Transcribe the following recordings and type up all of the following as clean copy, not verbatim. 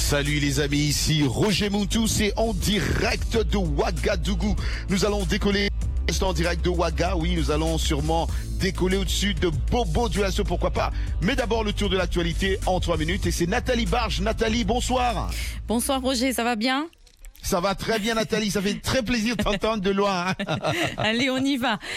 Salut les amis, ici Roger Muntou, c'est en direct de Ouagadougou. Nous allons décoller en direct de Ouaga, oui, nous allons sûrement décoller au-dessus de Bobo Dioulasso, pourquoi pas. Mais d'abord le tour de l'actualité en 3 minutes et c'est Nathalie Barge. Nathalie, bonsoir. Bonsoir Roger, ça va bien ? Ça va très bien Nathalie, ça fait très plaisir de t'entendre de loin. Allez, on y va.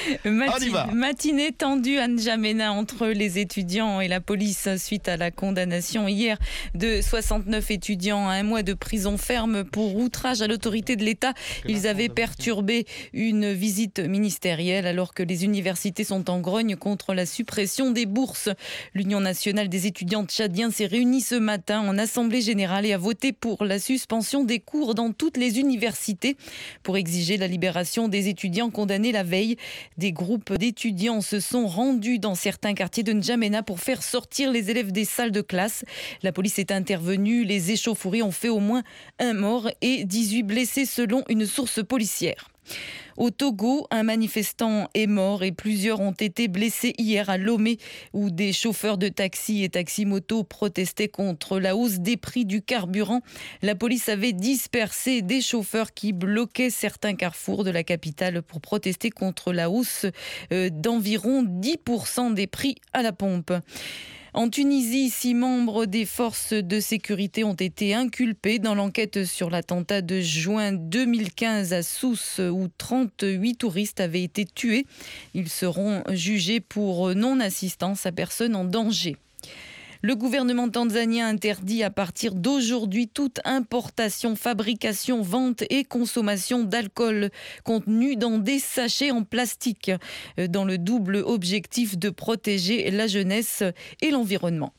Matinée tendue à N'Djamena entre les étudiants et la police suite à la condamnation hier de 69 étudiants à 1 mois de prison ferme pour outrage à l'autorité de l'État. Ils avaient perturbé une visite ministérielle alors que les universités sont en grogne contre la suppression des bourses. L'Union nationale des étudiants tchadiens s'est réunie ce matin en assemblée générale et a voté pour la suspension des cours dans toutes les universités pour exiger la libération des étudiants condamnés la veille. Des groupes d'étudiants se sont rendus dans certains quartiers de N'Djamena pour faire sortir les élèves des salles de classe. La police est intervenue, les échauffourées ont fait au moins 1 mort et 18 blessés selon une source policière. Au Togo, un manifestant est mort et plusieurs ont été blessés hier à Lomé où des chauffeurs de taxi et taxi-moto protestaient contre la hausse des prix du carburant. La police avait dispersé des chauffeurs qui bloquaient certains carrefours de la capitale pour protester contre la hausse d'environ 10% des prix à la pompe. En Tunisie, 6 membres des forces de sécurité ont été inculpés dans l'enquête sur l'attentat de juin 2015 à Sousse où 38 touristes avaient été tués. Ils seront jugés pour non-assistance à personne en danger. Le gouvernement tanzanien interdit à partir d'aujourd'hui toute importation, fabrication, vente et consommation d'alcool contenu dans des sachets en plastique, dans le double objectif de protéger la jeunesse et l'environnement.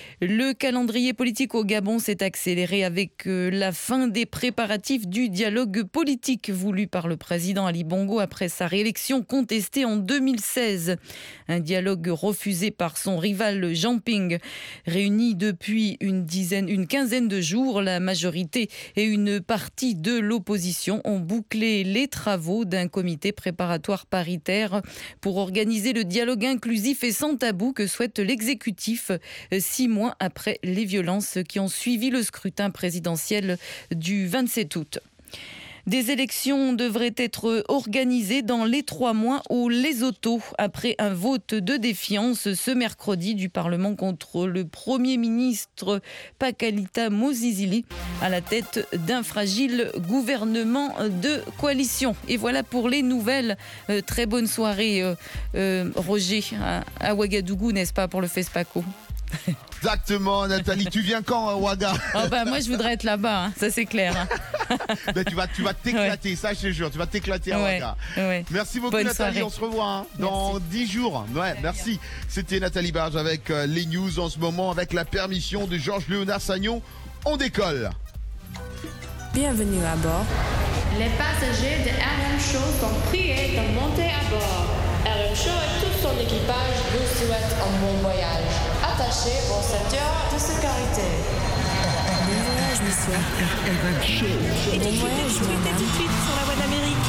Le calendrier politique au Gabon s'est accéléré avec la fin des préparatifs du dialogue politique voulu par le président Ali Bongo après sa réélection contestée en 2016. Un dialogue refusé par son rival Jean Ping. Réunis depuis une quinzaine de jours, la majorité et une partie de l'opposition ont bouclé les travaux d'un comité préparatoire paritaire pour organiser le dialogue inclusif et sans tabou que souhaite l'exécutif 6 mois après les violences qui ont suivi le scrutin présidentiel du 27 août. Des élections devraient être organisées dans les 3 mois au Lesotho après un vote de défiance ce mercredi du Parlement contre le Premier ministre Pakalita Mosisili à la tête d'un fragile gouvernement de coalition. Et voilà pour les nouvelles. Très bonne soirée Roger à Ouagadougou, n'est-ce pas, pour le FESPACO? Exactement Nathalie, tu viens quand à Ouaga? Moi je voudrais être là-bas, hein. Ça c'est clair. Hein. Ben, tu vas t'éclater, ça je te jure, tu vas t'éclater à Ouaga. Ouais. Merci beaucoup Bonne Nathalie, soirée. on se revoit dans 10 jours. Ouais, merci. C'était Nathalie Barge avec les news en ce moment, avec la permission de Georges Léonard Sagnon. On décolle. Bienvenue à bord. Les passagers de RM Show sont priés de monter à bord. RM Show et tout son équipage vous souhaitent un bon voyage. Attachez vos ceintures de sécurité. Bon voyage, monsieur. Bon voyage, madame. Tout de suite sur la voie d'Amérique.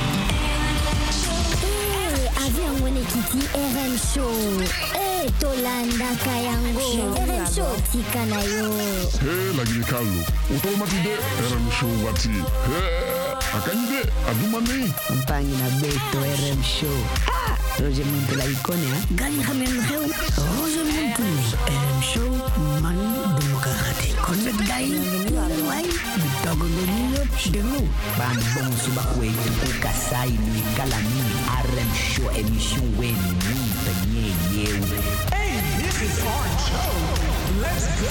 Avion Wenekiti RM Show. Tolanda Kayango. RM Show Tikanayo. Lagi Carlo. Automatique RM Show Wati. Akanyide Adumani. Mpangi na Beto RM Show. Roger Muntu la icône, hein? Gani Hamemreu. Roger Muntu RM Show Man Démocratique. Connect Dai. Wai. Bitogolonio Chidelo. Bambon Subakwe. Kasai ni Kalami. RM Show émission Wen Ni Penye. Hey, this is our show. Let's go.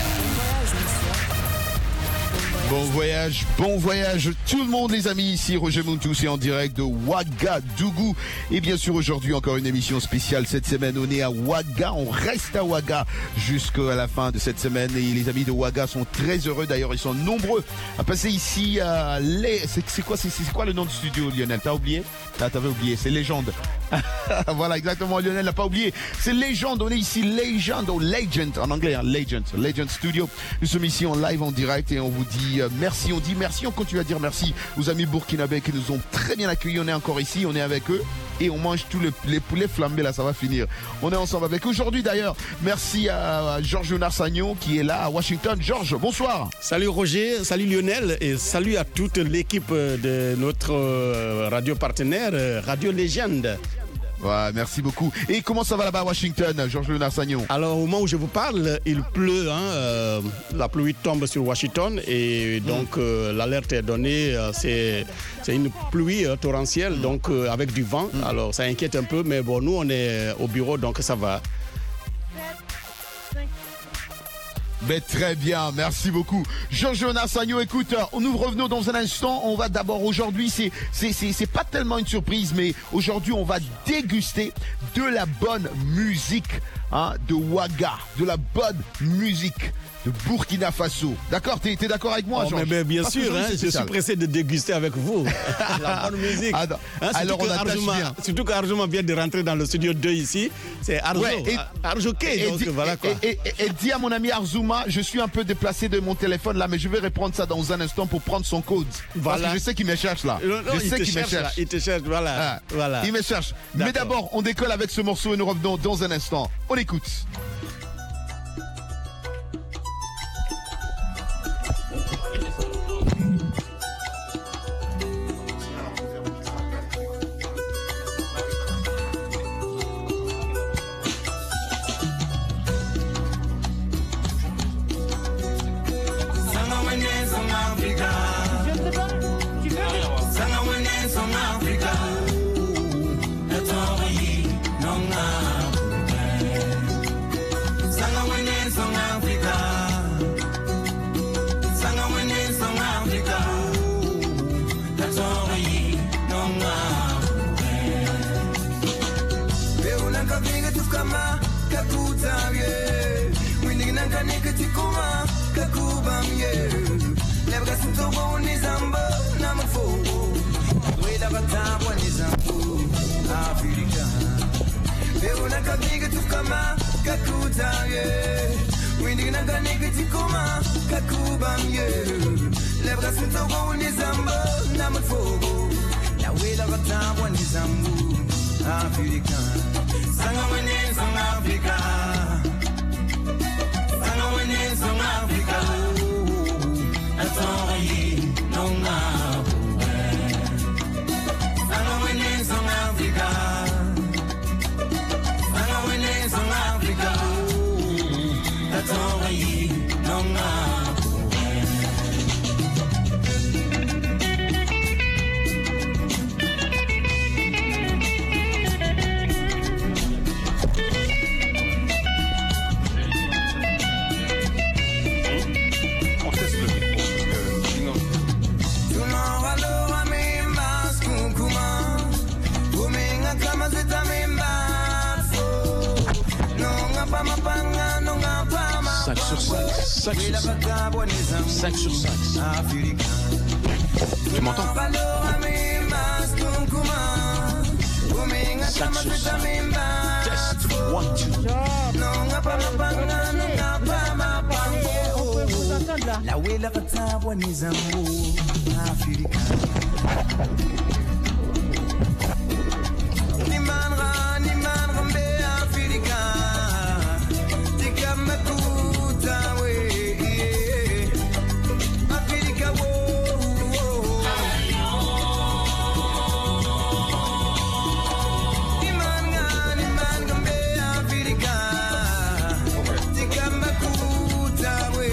Bon voyage tout le monde les amis, ici Roger Muntou, c'est en direct de Ouagadougou. Et bien sûr aujourd'hui encore une émission spéciale cette semaine, on est à Ouaga, on reste à Ouaga jusqu'à la fin de cette semaine. Et les amis de Ouaga sont très heureux, d'ailleurs ils sont nombreux à passer ici à c'est quoi le nom du studio Lionel? T'as oublié? T'avais oublié, c'est Légende. Voilà exactement, Lionel n'a pas oublié, c'est Légende, on est ici Legend en anglais, hein, Legend Studio. Nous sommes ici en live en direct et on vous dit merci, on dit merci, on continue à dire merci aux amis burkinabés qui nous ont très bien accueillis. On est encore ici, on est avec eux. et on mange tous les poulets flambés là, ça va finir. On est ensemble avec aujourd'hui d'ailleurs. Merci à Georges Narsagnon qui est là à Washington. Georges, bonsoir. Salut Roger, salut Lionel et salut à toute l'équipe de notre radio partenaire Radio Légende. Ouais, merci beaucoup. Et comment ça va là-bas à Washington, Georges Narsagnon? Alors au moment où je vous parle, il pleut, la pluie tombe sur Washington et donc l'alerte est donnée, c'est une pluie torrentielle, donc avec du vent. Alors ça inquiète un peu, mais bon, nous on est au bureau, donc ça va. Mais très bien, merci beaucoup. Georges Narsagnon, écoute, nous revenons dans un instant. On va d'abord aujourd'hui, c'est pas tellement une surprise, mais aujourd'hui on va déguster de la bonne musique de Ouaga, de la bonne musique de Burkina Faso. D'accord, t'es d'accord avec moi, Georges? Mais bien sûr, je suis pressé de déguster avec vous la bonne musique. Alors on attache bien. Surtout qu'Arjuma vient de rentrer dans le studio 2 ici. C'est Arjo, Arjoké. Voilà quoi. Et dis à mon ami Arzuma, je suis un peu déplacé de mon téléphone là, mais je vais reprendre ça dans un instant pour prendre son code. Voilà. Parce que je sais qu'il me cherche là. Je sais qu'il me cherche. Il te cherche, voilà. Il me cherche. Mais d'abord, on décolle avec ce morceau et nous revenons dans un instant. On écoute. Tu m'entends? La wela katabwa ni zambu Afrika Ni manra mbe Afrika Tika makuta we Afrika wo Ni manga mbe Afrika Tika makuta we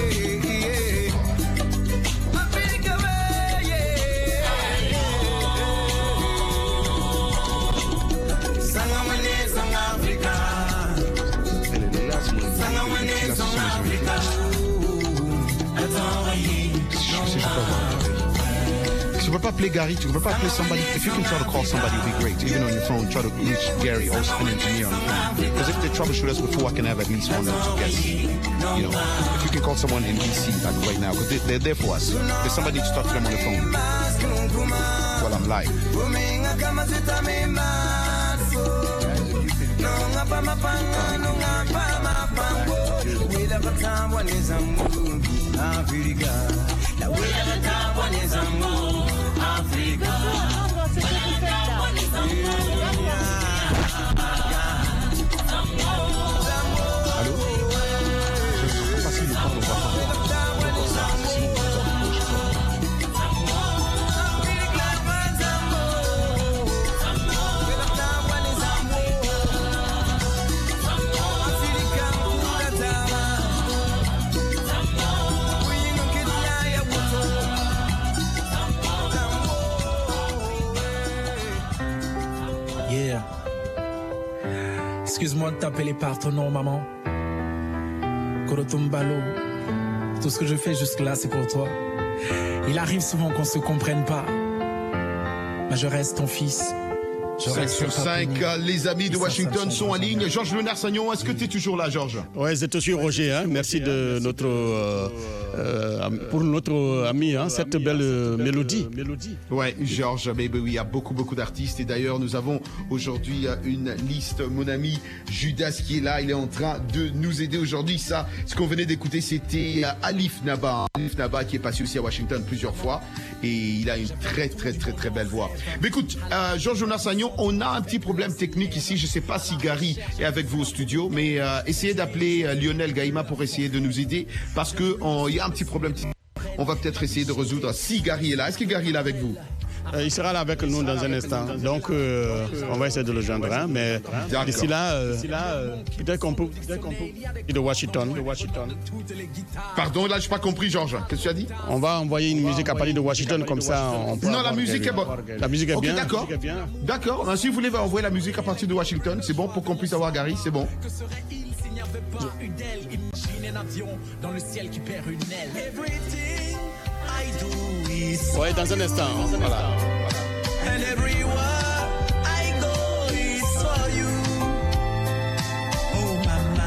Tu peux pas appeler Gary, tu peux pas appeler somebody. If you can try to call somebody, it'd be great. Even on your phone, try to reach Gary or an engineer on the phone. Because if they troubleshoot us before, I can have at least one of those guests. You know, if you can call someone in DC like right now, because they're there for us. If somebody needs to talk to them on the phone while I'm live. Africa. Excuse-moi de t'appeler par ton nom, maman. Korotumbalo. Tout ce que je fais jusque-là, c'est pour toi. Il arrive souvent qu'on se comprenne pas. Mais je reste ton fils. 5 sur 5, les amis de Washington sont en ligne. Georges Léonard-Sagnon, est-ce que tu es toujours là, Georges? Oui, c'est aussi Roger. Hein. Merci de pour notre ami, hein, cette belle mélodie. Ouais, Georges, mais oui, il y a beaucoup d'artistes. Et d'ailleurs, nous avons aujourd'hui une liste. Mon ami Judas qui est là, il est en train de nous aider aujourd'hui. Ça, ce qu'on venait d'écouter, c'était Alif Naba. Alif Naba qui est passé aussi à Washington plusieurs fois. Et il a une très belle voix. Mais écoute, Georges Léonard-Sagnon, on a un petit problème technique ici. Je ne sais pas si Gary est avec vous au studio, mais essayez d'appeler Lionel Gaïma pour essayer de nous aider parce qu'il y a un petit problème. On va peut-être essayer de résoudre si Gary est là. Est-ce que Gary est là avec vous? Il sera là avec nous dans un instant. Donc, on va essayer de le joindre. Hein, mais d'ici là, peut-être qu'on peut. De Washington. Pardon, là, je n'ai pas compris, Georges. Qu'est-ce que tu as dit? On va envoyer une musique à partir de Washington, comme ça. Non, la musique est bonne. La musique est bien. D'accord. D'accord. Si vous voulez envoyer la musique à partir de Washington, c'est bon pour qu'on puisse avoir Gary, c'est bon. Dans le ciel qui perd une aile. Oui, dans un instant. Voilà. And everywhere I go is for you. Oh,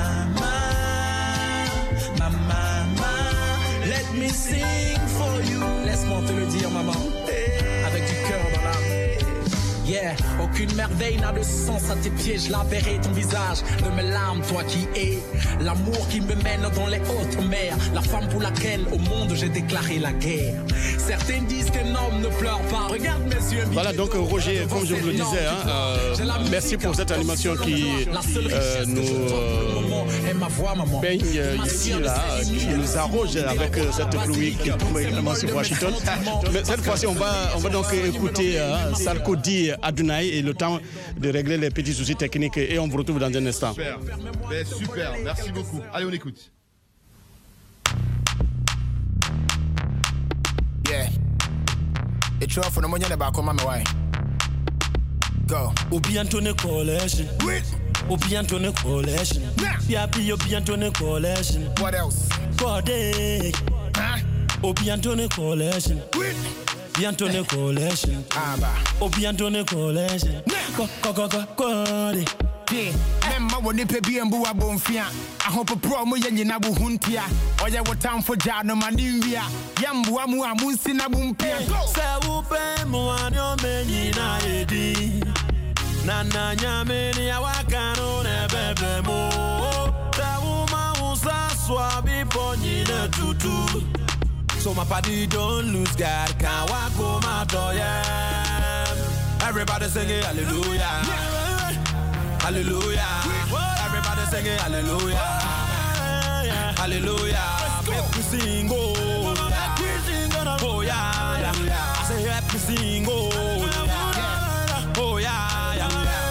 my mama, let me sing for you. Laisse-moi te le dire, maman, avec du cœur dans l'âme. Yeah, aucune merveille n'a de sens à tes pieds. Je la verrai ton visage de mes larmes, toi qui es l'amour qui me mène dans les hautes mers, la femme pour laquelle au monde j'ai déclaré la guerre. Certains disent qu'un homme ne pleure pas. Regarde mes yeux. Voilà, donc Roger, comme je vous le disais, merci pour cette animation qui nous baigne ici, là, qui nous arrose avec cette pluie qui tombe également sur Washington. Mais cette fois-ci, on va donc écouter Sarkodie Adonai et le temps de régler les petits soucis techniques et on vous retrouve dans un instant. Super, merci beaucoup. Allez, on écoute. Yeah. It's off for the money back on my way. Go. Obiantone Coalition. Obiantone Coalition. Yapi Obiantone Coalition. What else? Code. Obiantone Coalition. Biantone Coalition. Obiantone Coalition. Code. Memma woni pe bi embu abonfia ahopo pro mo yanyina bu huntia oye wotam for jano manimvia yambu amu amunsi na bumpia se upe mo anyo menyina edi nana nyame ni awakano ne bebe mo se uma usa swabi ponyina tutu so my party don't lose God can walk my door. Everybody sing it hallelujah. Hallelujah. Everybody sing it, hallelujah. Hallelujah. Make me sing, oh. Oh, yeah. I say, let me sing, oh. Oh, yeah.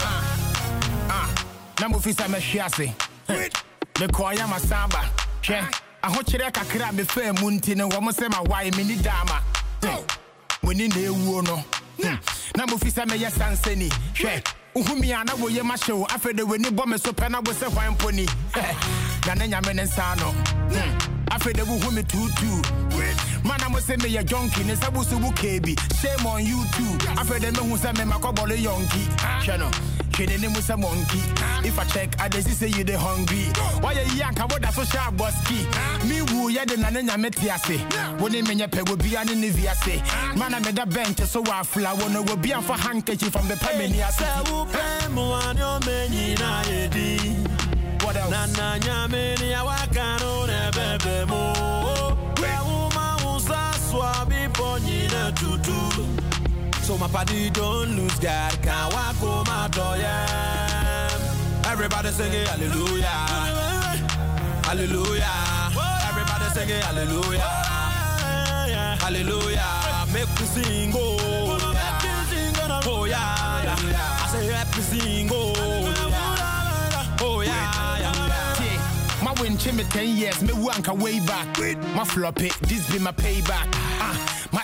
Namufisa me shiase. Me koya masamba. Che. Ahochire kakra me fe munti ne wo mo se ma wai me ni dama. Woni na ewu no. Namufisa me yesanseni. Che. Uhumia na wo ye ma show afede weni bo me so pe na wo se hwan poni na na nyame ne nsa no afede wo hu me tutu mana mo se me ye jonki ne sabu su bu kebi shame on you too afede me hu se me makobole yonki chano kede ne musa monkey if I check I dey say you dey hungry why you yanka wo da social boski me wu ye de na na nyame te ase wo ne menye pe wo bia ne viase mana me da bench so wa fla wo no wo bia for handkerchief from the pemini ase mo anyo menyina edi what else nana nyame ni awakano ne bebe mo we uma usa swabi ponyina tutu so my party don't lose God can walk my door. Everybody sing it hallelujah. Hallelujah. Everybody sing it hallelujah. Hallelujah. Make me sing, oh. Oh, yeah. I say, let me sing, oh. Oh, yeah. My win chime 10 years, me wanka way back. My floppy, this be my payback. My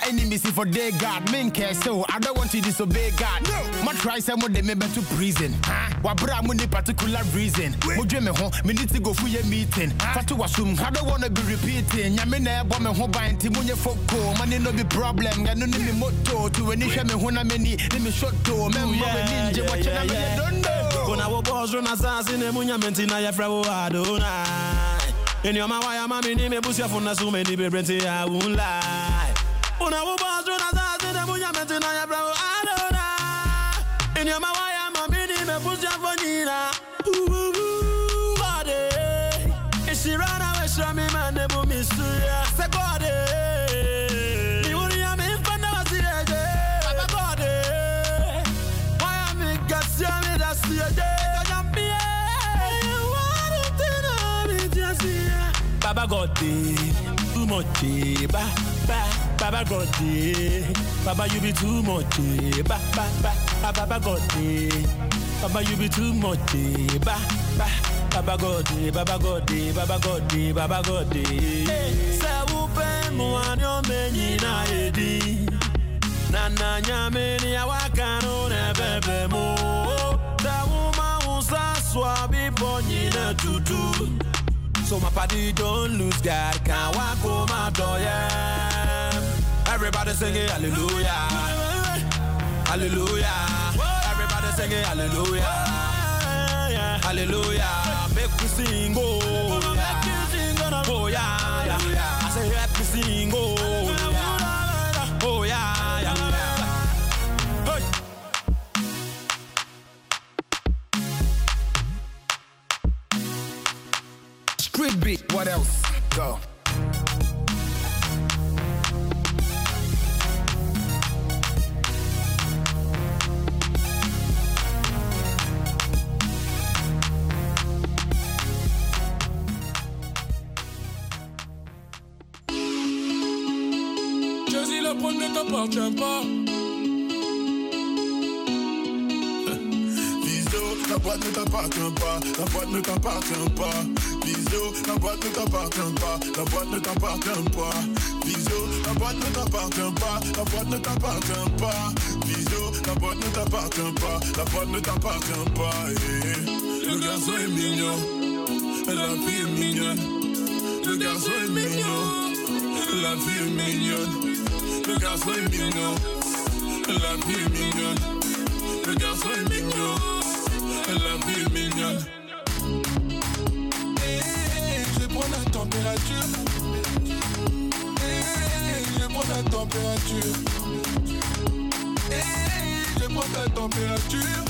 enemies for their God. Men care so I don't want to disobey God. No. My try some of them me to prison. Wa bra mo ni particular reason. Mo dwe me ho, me need to go for your meeting. Fatu wasum, I don't want to be repeating. Nyame na ebo me ho ban ti mo nye foko. Money no be problem. Ga no ni me moto. To any hwe me ho na me ni me shot to. Me mo be ninja watch na me don't know. Kona wo boss na sase ne munya menti na ya fra wo adona. In your mawaya mami ni me busia funa so many be brente I won't lie. Una wo boss na sase ne munya menti na ya fra wo adona. In your mawaya mami ni me busia fonina. Body. If she run away from me man ne bu misuya. Say body. Ni uri ya me fana wasirege. Baba body. Why am I gasya me da siege. Baba got it, too much, Baba got it, Baba you be too much, Baba got it, Baba you be too much, Baba got it, Baba got it, Baba got it, Baba got it. Say upe muanyo menyi na edi, nana nyameni awakano ne bebe mo. Say uma usa swabi ponyi na tutu. So my party don't lose God, can't walk home my door, yeah. Everybody singing hallelujah, hallelujah. Everybody singing hallelujah, hallelujah. Make me sing, oh, yeah. Oh, yeah, yeah. I say let me sing, oh, yeah. Oh, yeah, yeah. Hey. Street beat, what else? Go. Choisis la prendre ne t'appartient pas. La boîte ne t'appartient pas, la boîte ne t'appartient pas. Bisous, la boîte ne t'appartient pas, la boîte ne t'appartient pas. Bisous, la boîte ne t'appartient pas, la boîte ne t'appartient pas. Bisous, la boîte ne t'appartient pas, la boîte ne t'appartient pas. Le garçon est mignon, la fille est mignonne. Le garçon est mignon, la fille est mignonne. Le garçon est mignon, la fille est mignonne. Le garçon est mignon. La vie est mignonne. Je prends la température. Je prends la température. Je prends ta température.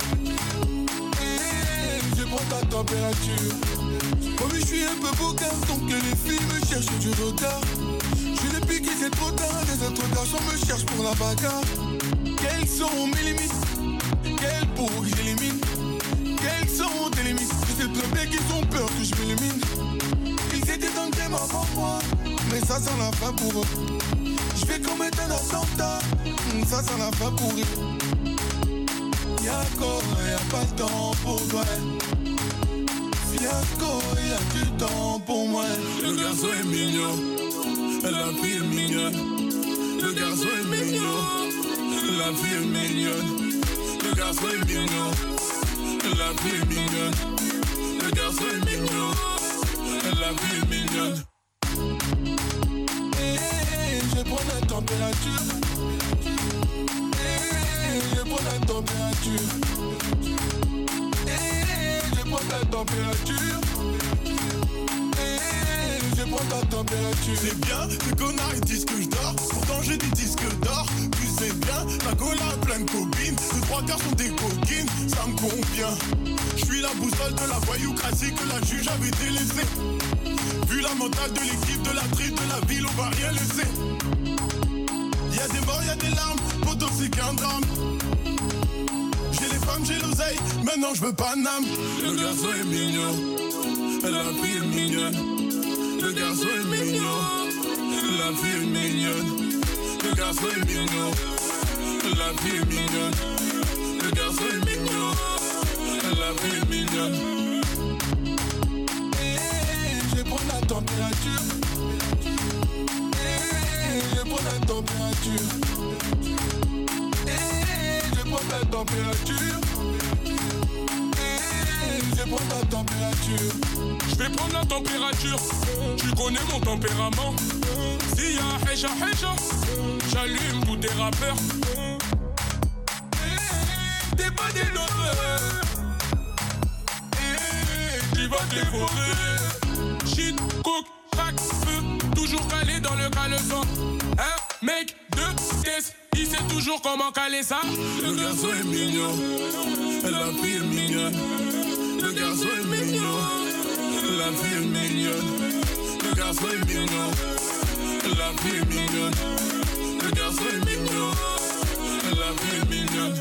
Je prends ta température. Oh oui, je suis un peu beau garçon que les filles me cherchent du regard. Je l'ai piqué, c'est trop tard. Les autres garçons me cherchent pour la bagarre. Quelles sont mes limites? Quelles pour que j'élimine? Quelles sont tes limites? Je sais très bien qu'ils ont peur que je m'élimine. Ils étaient dans le game avant moi, mais ça sent la fin pour eux. Je vais commettre un attentat, ça sent la fin pour eux. Y'a encore, y'a pas de temps pour toi. Fiasco, y'a du temps pour moi. Le garçon est mignon, la fille est mignonne. Le garçon est mignon, la fille est mignonne. Le garçon est mignon. La vie est mignonne, le garçon est mignon, la vie est mignonne. Je prends la température. Je prends la température. Je prends la température. Je prends ta température. C'est bien, les connards ils disent que je dors. Pourtant j'ai des disques d'or. Puis c'est bien, la cola est pleine de copines. Les trois quarts sont des coquines, ça me convient. Je suis la boussole de la voyoucratie que la juge avait délaissée. Vu la mentale de l'équipe, de la tripe, de la ville, on va rien laisser. Y'a des morts, y'a des larmes, pourtant c'est qu'un drame. J'ai les femmes, j'ai l'oseille, maintenant je veux pas d'âme. Le garçon est mignon, la fille est mignonne. Le garçon est mignon, la fille est mignonne. Le garçon est mignon, la fille est mignonne. Le garçon est mignon, la fille est mignonne. Je prends la température. Je prends la température. température. Je prends ta température. Je prends ta température. Je vais prendre la température. Tu connais mon tempérament. S'il y a Hecha, j'allume tous tes rappeurs. T'es pas des lovers. Tu vas te dévorer. Shit, coke, crack, feu. Toujours calé dans le caleçon. Un mec de test, il sait toujours comment caler ça. Le garçon est mignon. La fille est mignonne. Le garçon est mignon. La fille est mignonne. Le garçon est mignon. La fille est mignonne. Le garçon est mignon. La fille est mignonne.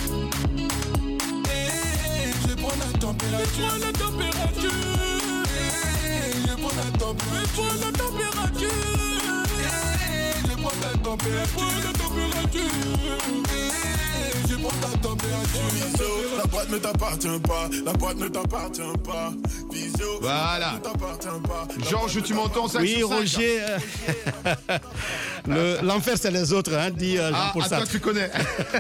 Je prends la température. Je prends la température. Je prends la température. Je prends la température. Je prends la température. Je prends la température. La boîte ne t'appartient pas. La boîte ne t'appartient pas. Voilà. Georges, tu m'entends ça? Oui, Roger. L'enfer, c'est les autres, hein, dit Jean-Paul Sartre. Toi, tu connais.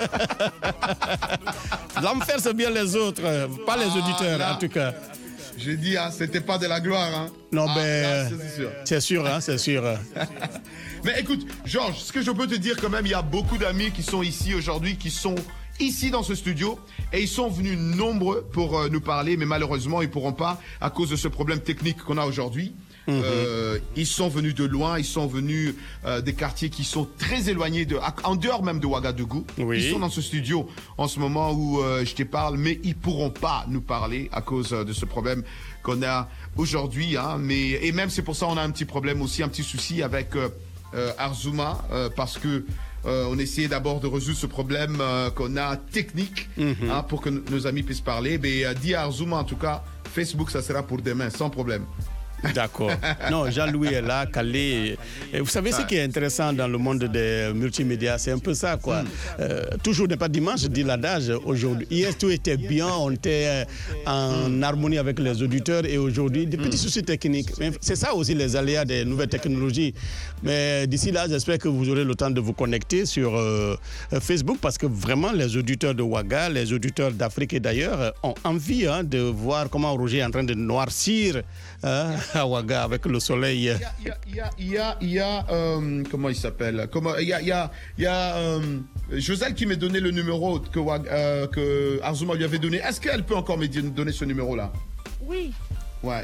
L'enfer, c'est bien les autres, pas les auditeurs, là, en tout cas. J'ai dit, c'était pas de la gloire. Hein. Non, là, c'est sûr, hein, c'est sûr. Mais écoute, Georges, ce que je peux te dire quand même, il y a beaucoup d'amis qui sont ici aujourd'hui, qui sont ici dans ce studio, et ils sont venus nombreux pour nous parler, mais malheureusement, ils pourront pas à cause de ce problème technique qu'on a aujourd'hui. Ils sont venus de loin, ils sont venus des quartiers qui sont très éloignés, en dehors même de Ouagadougou. Oui. Ils sont dans ce studio en ce moment où je te parle, mais ils pourront pas nous parler à cause de ce problème qu'on a aujourd'hui. Hein, et même c'est pour ça qu'on a un petit problème aussi, un petit souci avec Arzuma, parce que on essayait d'abord de résoudre ce problème qu'on a technique, hein, pour que nos amis puissent parler. Mais dis à Arzuma, en tout cas, Facebook, ça sera pour demain, sans problème. D'accord. Non, Jean-Louis est là, calé. Et vous savez ce qui est intéressant dans le monde des multimédias, c'est un peu ça, quoi. Toujours n'est pas dimanche, dit l'adage. Aujourd'hui, hier tout était bien, on était en harmonie avec les auditeurs, et aujourd'hui des petits soucis techniques. Mais c'est ça aussi les aléas des nouvelles technologies. Mais d'ici là, j'espère que vous aurez le temps de vous connecter sur Facebook, parce que vraiment les auditeurs de Ouaga, les auditeurs d'Afrique et d'ailleurs ont envie, hein, de voir comment Roger est en train de noircir à Ouaga avec le soleil. Il y a comment il s'appelle? Il y a Joselle qui m'a donné le numéro que Arzuma lui avait donné. Est-ce qu'elle peut encore me donner ce numéro-là? Oui. Ouais.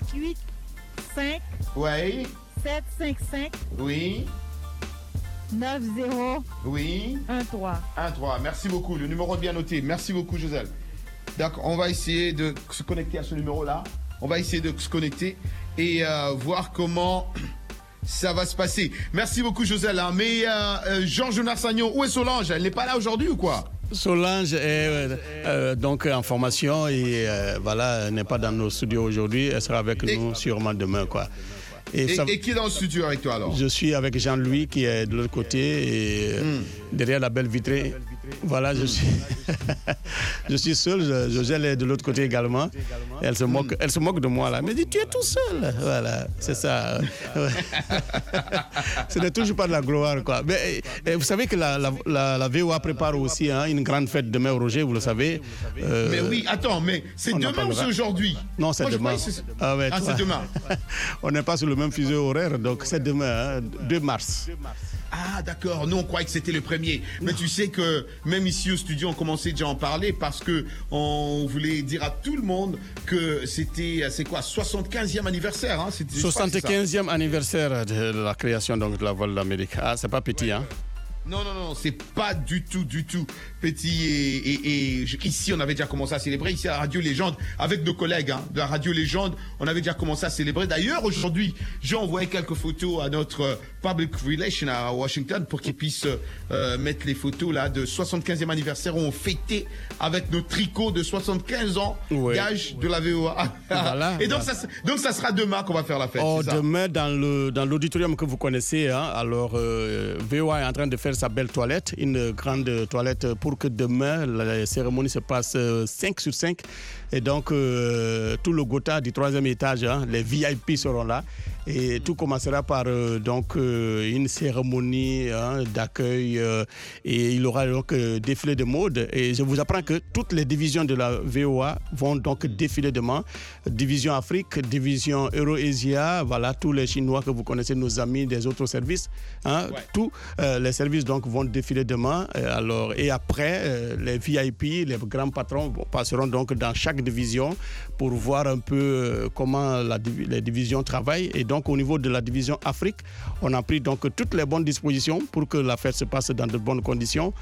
585. Ouais. 755. Oui. 90. Oui. 13. Merci beaucoup. Le numéro est bien noté. Merci beaucoup, Joselle. D'accord. On va essayer de se connecter à ce numéro-là. On va essayer de se connecter et voir comment ça va se passer. Merci beaucoup, Joselle. Hein. Mais Georges Narsagnon, où est Solange? Elle n'est pas là aujourd'hui ou quoi? Solange est donc en formation et voilà, elle n'est pas dans nos studios aujourd'hui. Elle sera avec nous sûrement demain, quoi. Et qui est dans le studio avec toi alors? Je suis avec Jean-Louis qui est de l'autre côté et derrière la belle vitrée. Voilà, je suis seul. Joselle est de l'autre côté également. Elle se moque de moi là. Elle me dit, tu es tout seul. Voilà, c'est ça. Ce n'est toujours pas de la gloire, quoi. Mais vous savez que la VOA prépare aussi, hein, une grande fête demain au Roger, vous le savez. Mais oui, attends, mais c'est demain ou c'est aujourd'hui? Non, c'est demain. C'est demain. On n'est pas sur le même fuseau horaire, donc c'est demain, hein, 2 mars. Ah d'accord, nous on croyait que c'était le 1er. Mais tu sais que même ici au studio on commençait déjà à en parler parce que on voulait dire à tout le monde que c'était, c'est quoi, 75e anniversaire, hein? 75e anniversaire de la création donc, de la Voix de l'Amérique. Ah, c'est pas petit, hein? Non, c'est pas du tout petit et ici on avait déjà commencé à célébrer ici à Radio Légende avec nos collègues, hein, de la Radio Légende, on avait déjà commencé à célébrer. D'ailleurs aujourd'hui j'ai envoyé quelques photos à notre Public Relations à Washington pour qu'ils puissent mettre les photos là de 75e anniversaire où on fêtait avec nos tricots de 75 ans, ouais. Gage de la VOA. Voilà, et donc ça sera demain qu'on va faire la fête. Oh, demain dans l'auditorium que vous connaissez, hein, alors VOA est en train de faire sa belle toilette, une grande toilette pour que demain la cérémonie se passe 5 sur 5 et donc tout le Gotha du 3e étage, hein, les VIP seront là Et tout commencera par une cérémonie d'accueil et il y aura donc défilé de mode. Et je vous apprends que toutes les divisions de la VOA vont donc défiler demain. Division Afrique, division Euro-Asia, voilà, tous les Chinois que vous connaissez, nos amis des autres services. Tous les services donc vont défiler demain. Et après, les VIP, les grands patrons passeront donc dans chaque division pour voir un peu comment les divisions travaillent. Et donc au niveau de la division Afrique, on a pris donc toutes les bonnes dispositions pour que la fête se passe dans de bonnes conditions.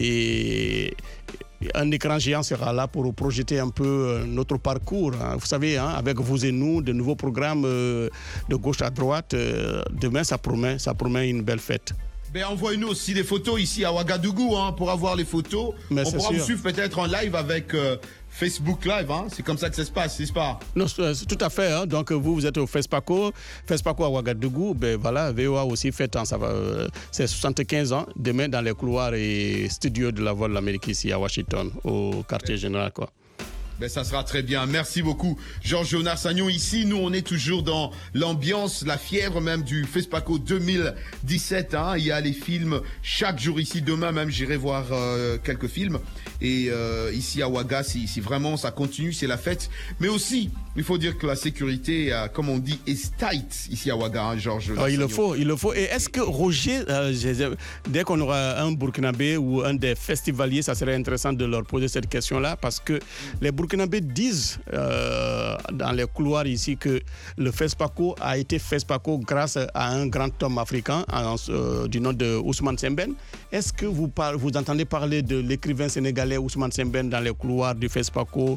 Et un écran géant sera là pour projeter un peu notre parcours. Vous savez, avec vous et nous, de nouveaux programmes de gauche à droite. Demain, ça promet une belle fête. Ben, envoyez-nous aussi des photos ici à Ouagadougou pour avoir les photos. Mais on pourra sûr. vous suivre peut-être en live avec Facebook Live. C'est comme ça que ça se passe, n'est-ce pas? Non, c'est tout à fait. Donc vous êtes au FESPACO à Ouagadougou. Ben voilà, VOA aussi fête. C'est 75 ans. Demain dans les couloirs et studios de la Voix de l'Amérique ici à Washington, au quartier général, quoi. Ben, ça sera très bien. Merci beaucoup, Georges-Jonas Sagnon. Ici, nous, on est toujours dans l'ambiance, la fièvre même du FESPACO 2017. Il y a les films chaque jour ici. Demain même, j'irai voir quelques films. Et ici à Ouaga, si vraiment ça continue, c'est la fête. Mais aussi, il faut dire que la sécurité, comme on dit, est tight ici à Ouaga, Georges-Jonas Sagnon. Il le faut. Et est-ce que Roger, dès qu'on aura un Burkinabé ou un des festivaliers, ça serait intéressant de leur poser cette question-là, parce que les Burkinabés disent dans les couloirs ici que le FESPACO a été FESPACO grâce à un grand homme africain du nom de Ousmane Sembène. Est-ce que vous entendez parler de l'écrivain sénégalais Ousmane Sembène dans les couloirs du FESPACO,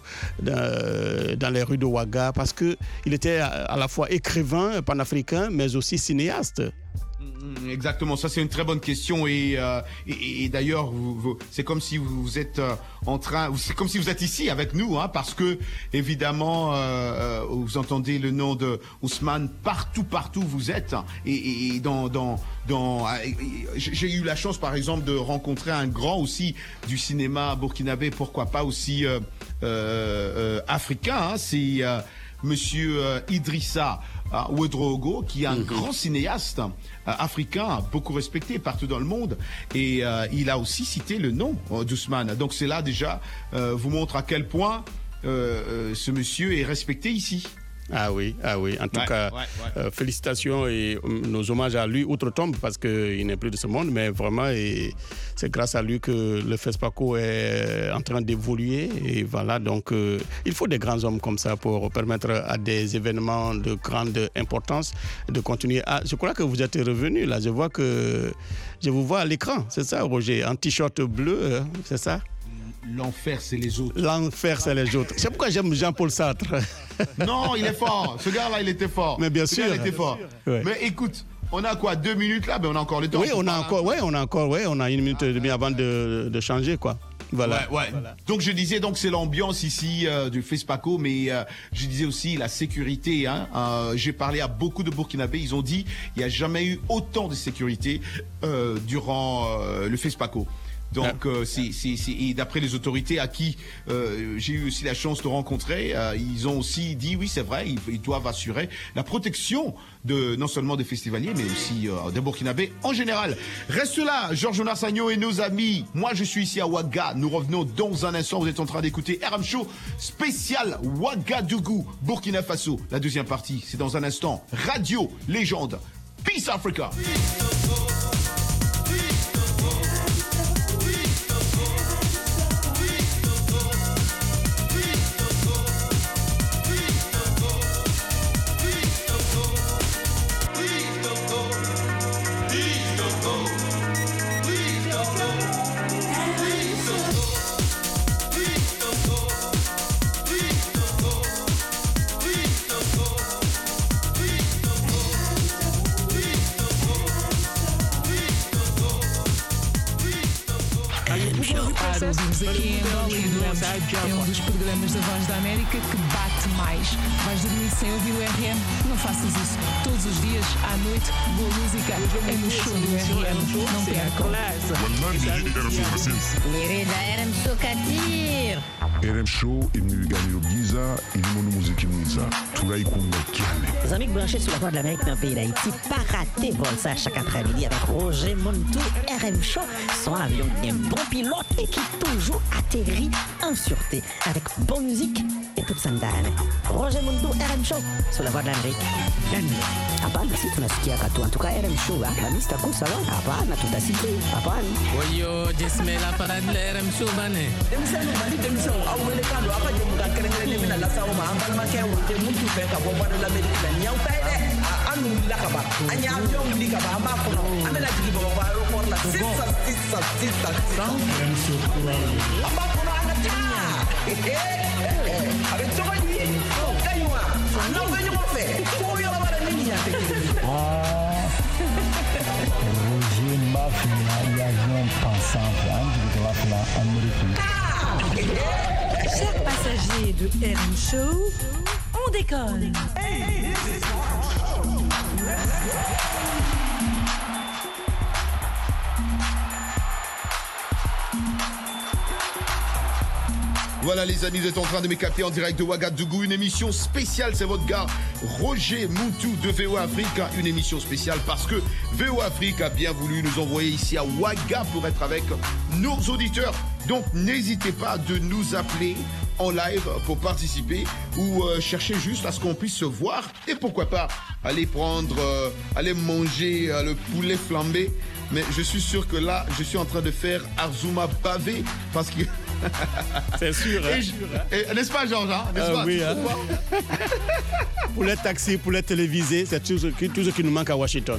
dans les rues de Ouaga, parce qu'il était à la fois écrivain panafricain mais aussi cinéaste? Exactement, ça c'est une très bonne question et d'ailleurs c'est comme si vous êtes c'est comme si vous êtes ici avec nous, parce que évidemment vous entendez le nom de Ousmane partout où vous êtes et j'ai eu la chance par exemple de rencontrer un grand aussi du cinéma burkinabé, pourquoi pas aussi africain, c'est Monsieur Idrissa Ouedraogo, qui est un grand cinéaste africain, beaucoup respecté partout dans le monde. Et il a aussi cité le nom d'Ousmane. Donc c'est là déjà, vous montre à quel point ce monsieur est respecté ici. Ah oui. En tout cas, félicitations et nos hommages à lui, outre-tombe, parce qu'il n'est plus de ce monde, mais vraiment, c'est grâce à lui que le FESPACO est en train d'évoluer. Et voilà, donc, il faut des grands hommes comme ça pour permettre à des événements de grande importance de continuer. Je crois que vous êtes revenu, là. Je vous vois à l'écran, c'est ça, Roger? Un t-shirt bleu, c'est ça? L'enfer, c'est les autres. L'enfer, c'est les autres. C'est pourquoi j'aime Jean-Paul Sartre. Non, il est fort. Ce gars-là, il était fort. Mais bien sûr. Il était fort. Ouais. Mais écoute, on a quoi, 2 minutes là? Ben, on a encore le temps. Oui, on a 1 minute et demie avant de changer, quoi. Voilà. Ouais. Donc je disais, c'est l'ambiance ici du FESPACO, mais je disais aussi la sécurité. J'ai parlé à beaucoup de Burkinabés, ils ont dit il n'y a jamais eu autant de sécurité durant le FESPACO. Donc, et d'après les autorités à qui j'ai eu aussi la chance de rencontrer, ils ont aussi dit, oui, c'est vrai, ils doivent assurer la protection non seulement des festivaliers, mais aussi des Burkinabés en général. Reste là, Georges-Jonas Sagnon et nos amis. Moi, je suis ici à Ouaga. Nous revenons dans un instant. Vous êtes en train d'écouter RM Show spécial Ouagadougou, Burkina Faso. La deuxième partie, c'est dans un instant. Radio Légende. Peace Africa. aqui em Angola e adoramos. É um dos programas da Voz da América que bate mais. Vais dormir sem ouvir o RM? Não faças isso. Todos os dias, à noite, boa música é no show do RM. Não percam. RM Show Kadir. RM Show est venu gagner le Giza et le monde musique Giza. Tout là, il compte Les amis branchés sur la Voix de l'Amérique dans le pays d'Haïti, pas rater vol ça chaque après-midi avec Roger Montou, RM Show, son avion qui est un bon pilote et qui toujours atterrit en sûreté avec bonne musique et toute sa dame. Roger Montou, RM Show, sur la Voix de l'Amérique. Hapana, si tunasikia katu. En tout cas, RM Show, Hamisi taku salon. Hapana, tutasikia. Hapana. Oyo, jesmela para RM Show bane. Awele kando apa je muda kerengere mina la sawo ma ambal ma ke wote muntu fe ka bomba de l'Amérique la nyaw tay de anu la ka ba anya avion li ka ba ma ko no amela jigi ba ba aéroport la sisa amba ko no ana ta avec to ba ni kaywa na ba ni mo fe ko yo la ba ni nya te Roger Mafia y avion pensant de la Amérique. Chers passagers de RM Show, on décolle. Voilà les amis, vous êtes en train de me capter en direct de Ouagadougou, une émission spéciale, c'est votre gars Roger Montou de VOA Afrique, une émission spéciale parce que VOA Afrique a bien voulu nous envoyer ici à Ouaga pour être avec nos auditeurs. Donc n'hésitez pas de nous appeler en live pour participer ou chercher juste à ce qu'on puisse se voir et pourquoi pas aller aller manger le poulet flambé. Mais je suis sûr que là, je suis en train de faire Arzuma bavé parce que... C'est sûr. N'est-ce pas, Georges? Oui. Pour les taxis, pour les télévisés, c'est tout ce qui nous manque à Washington.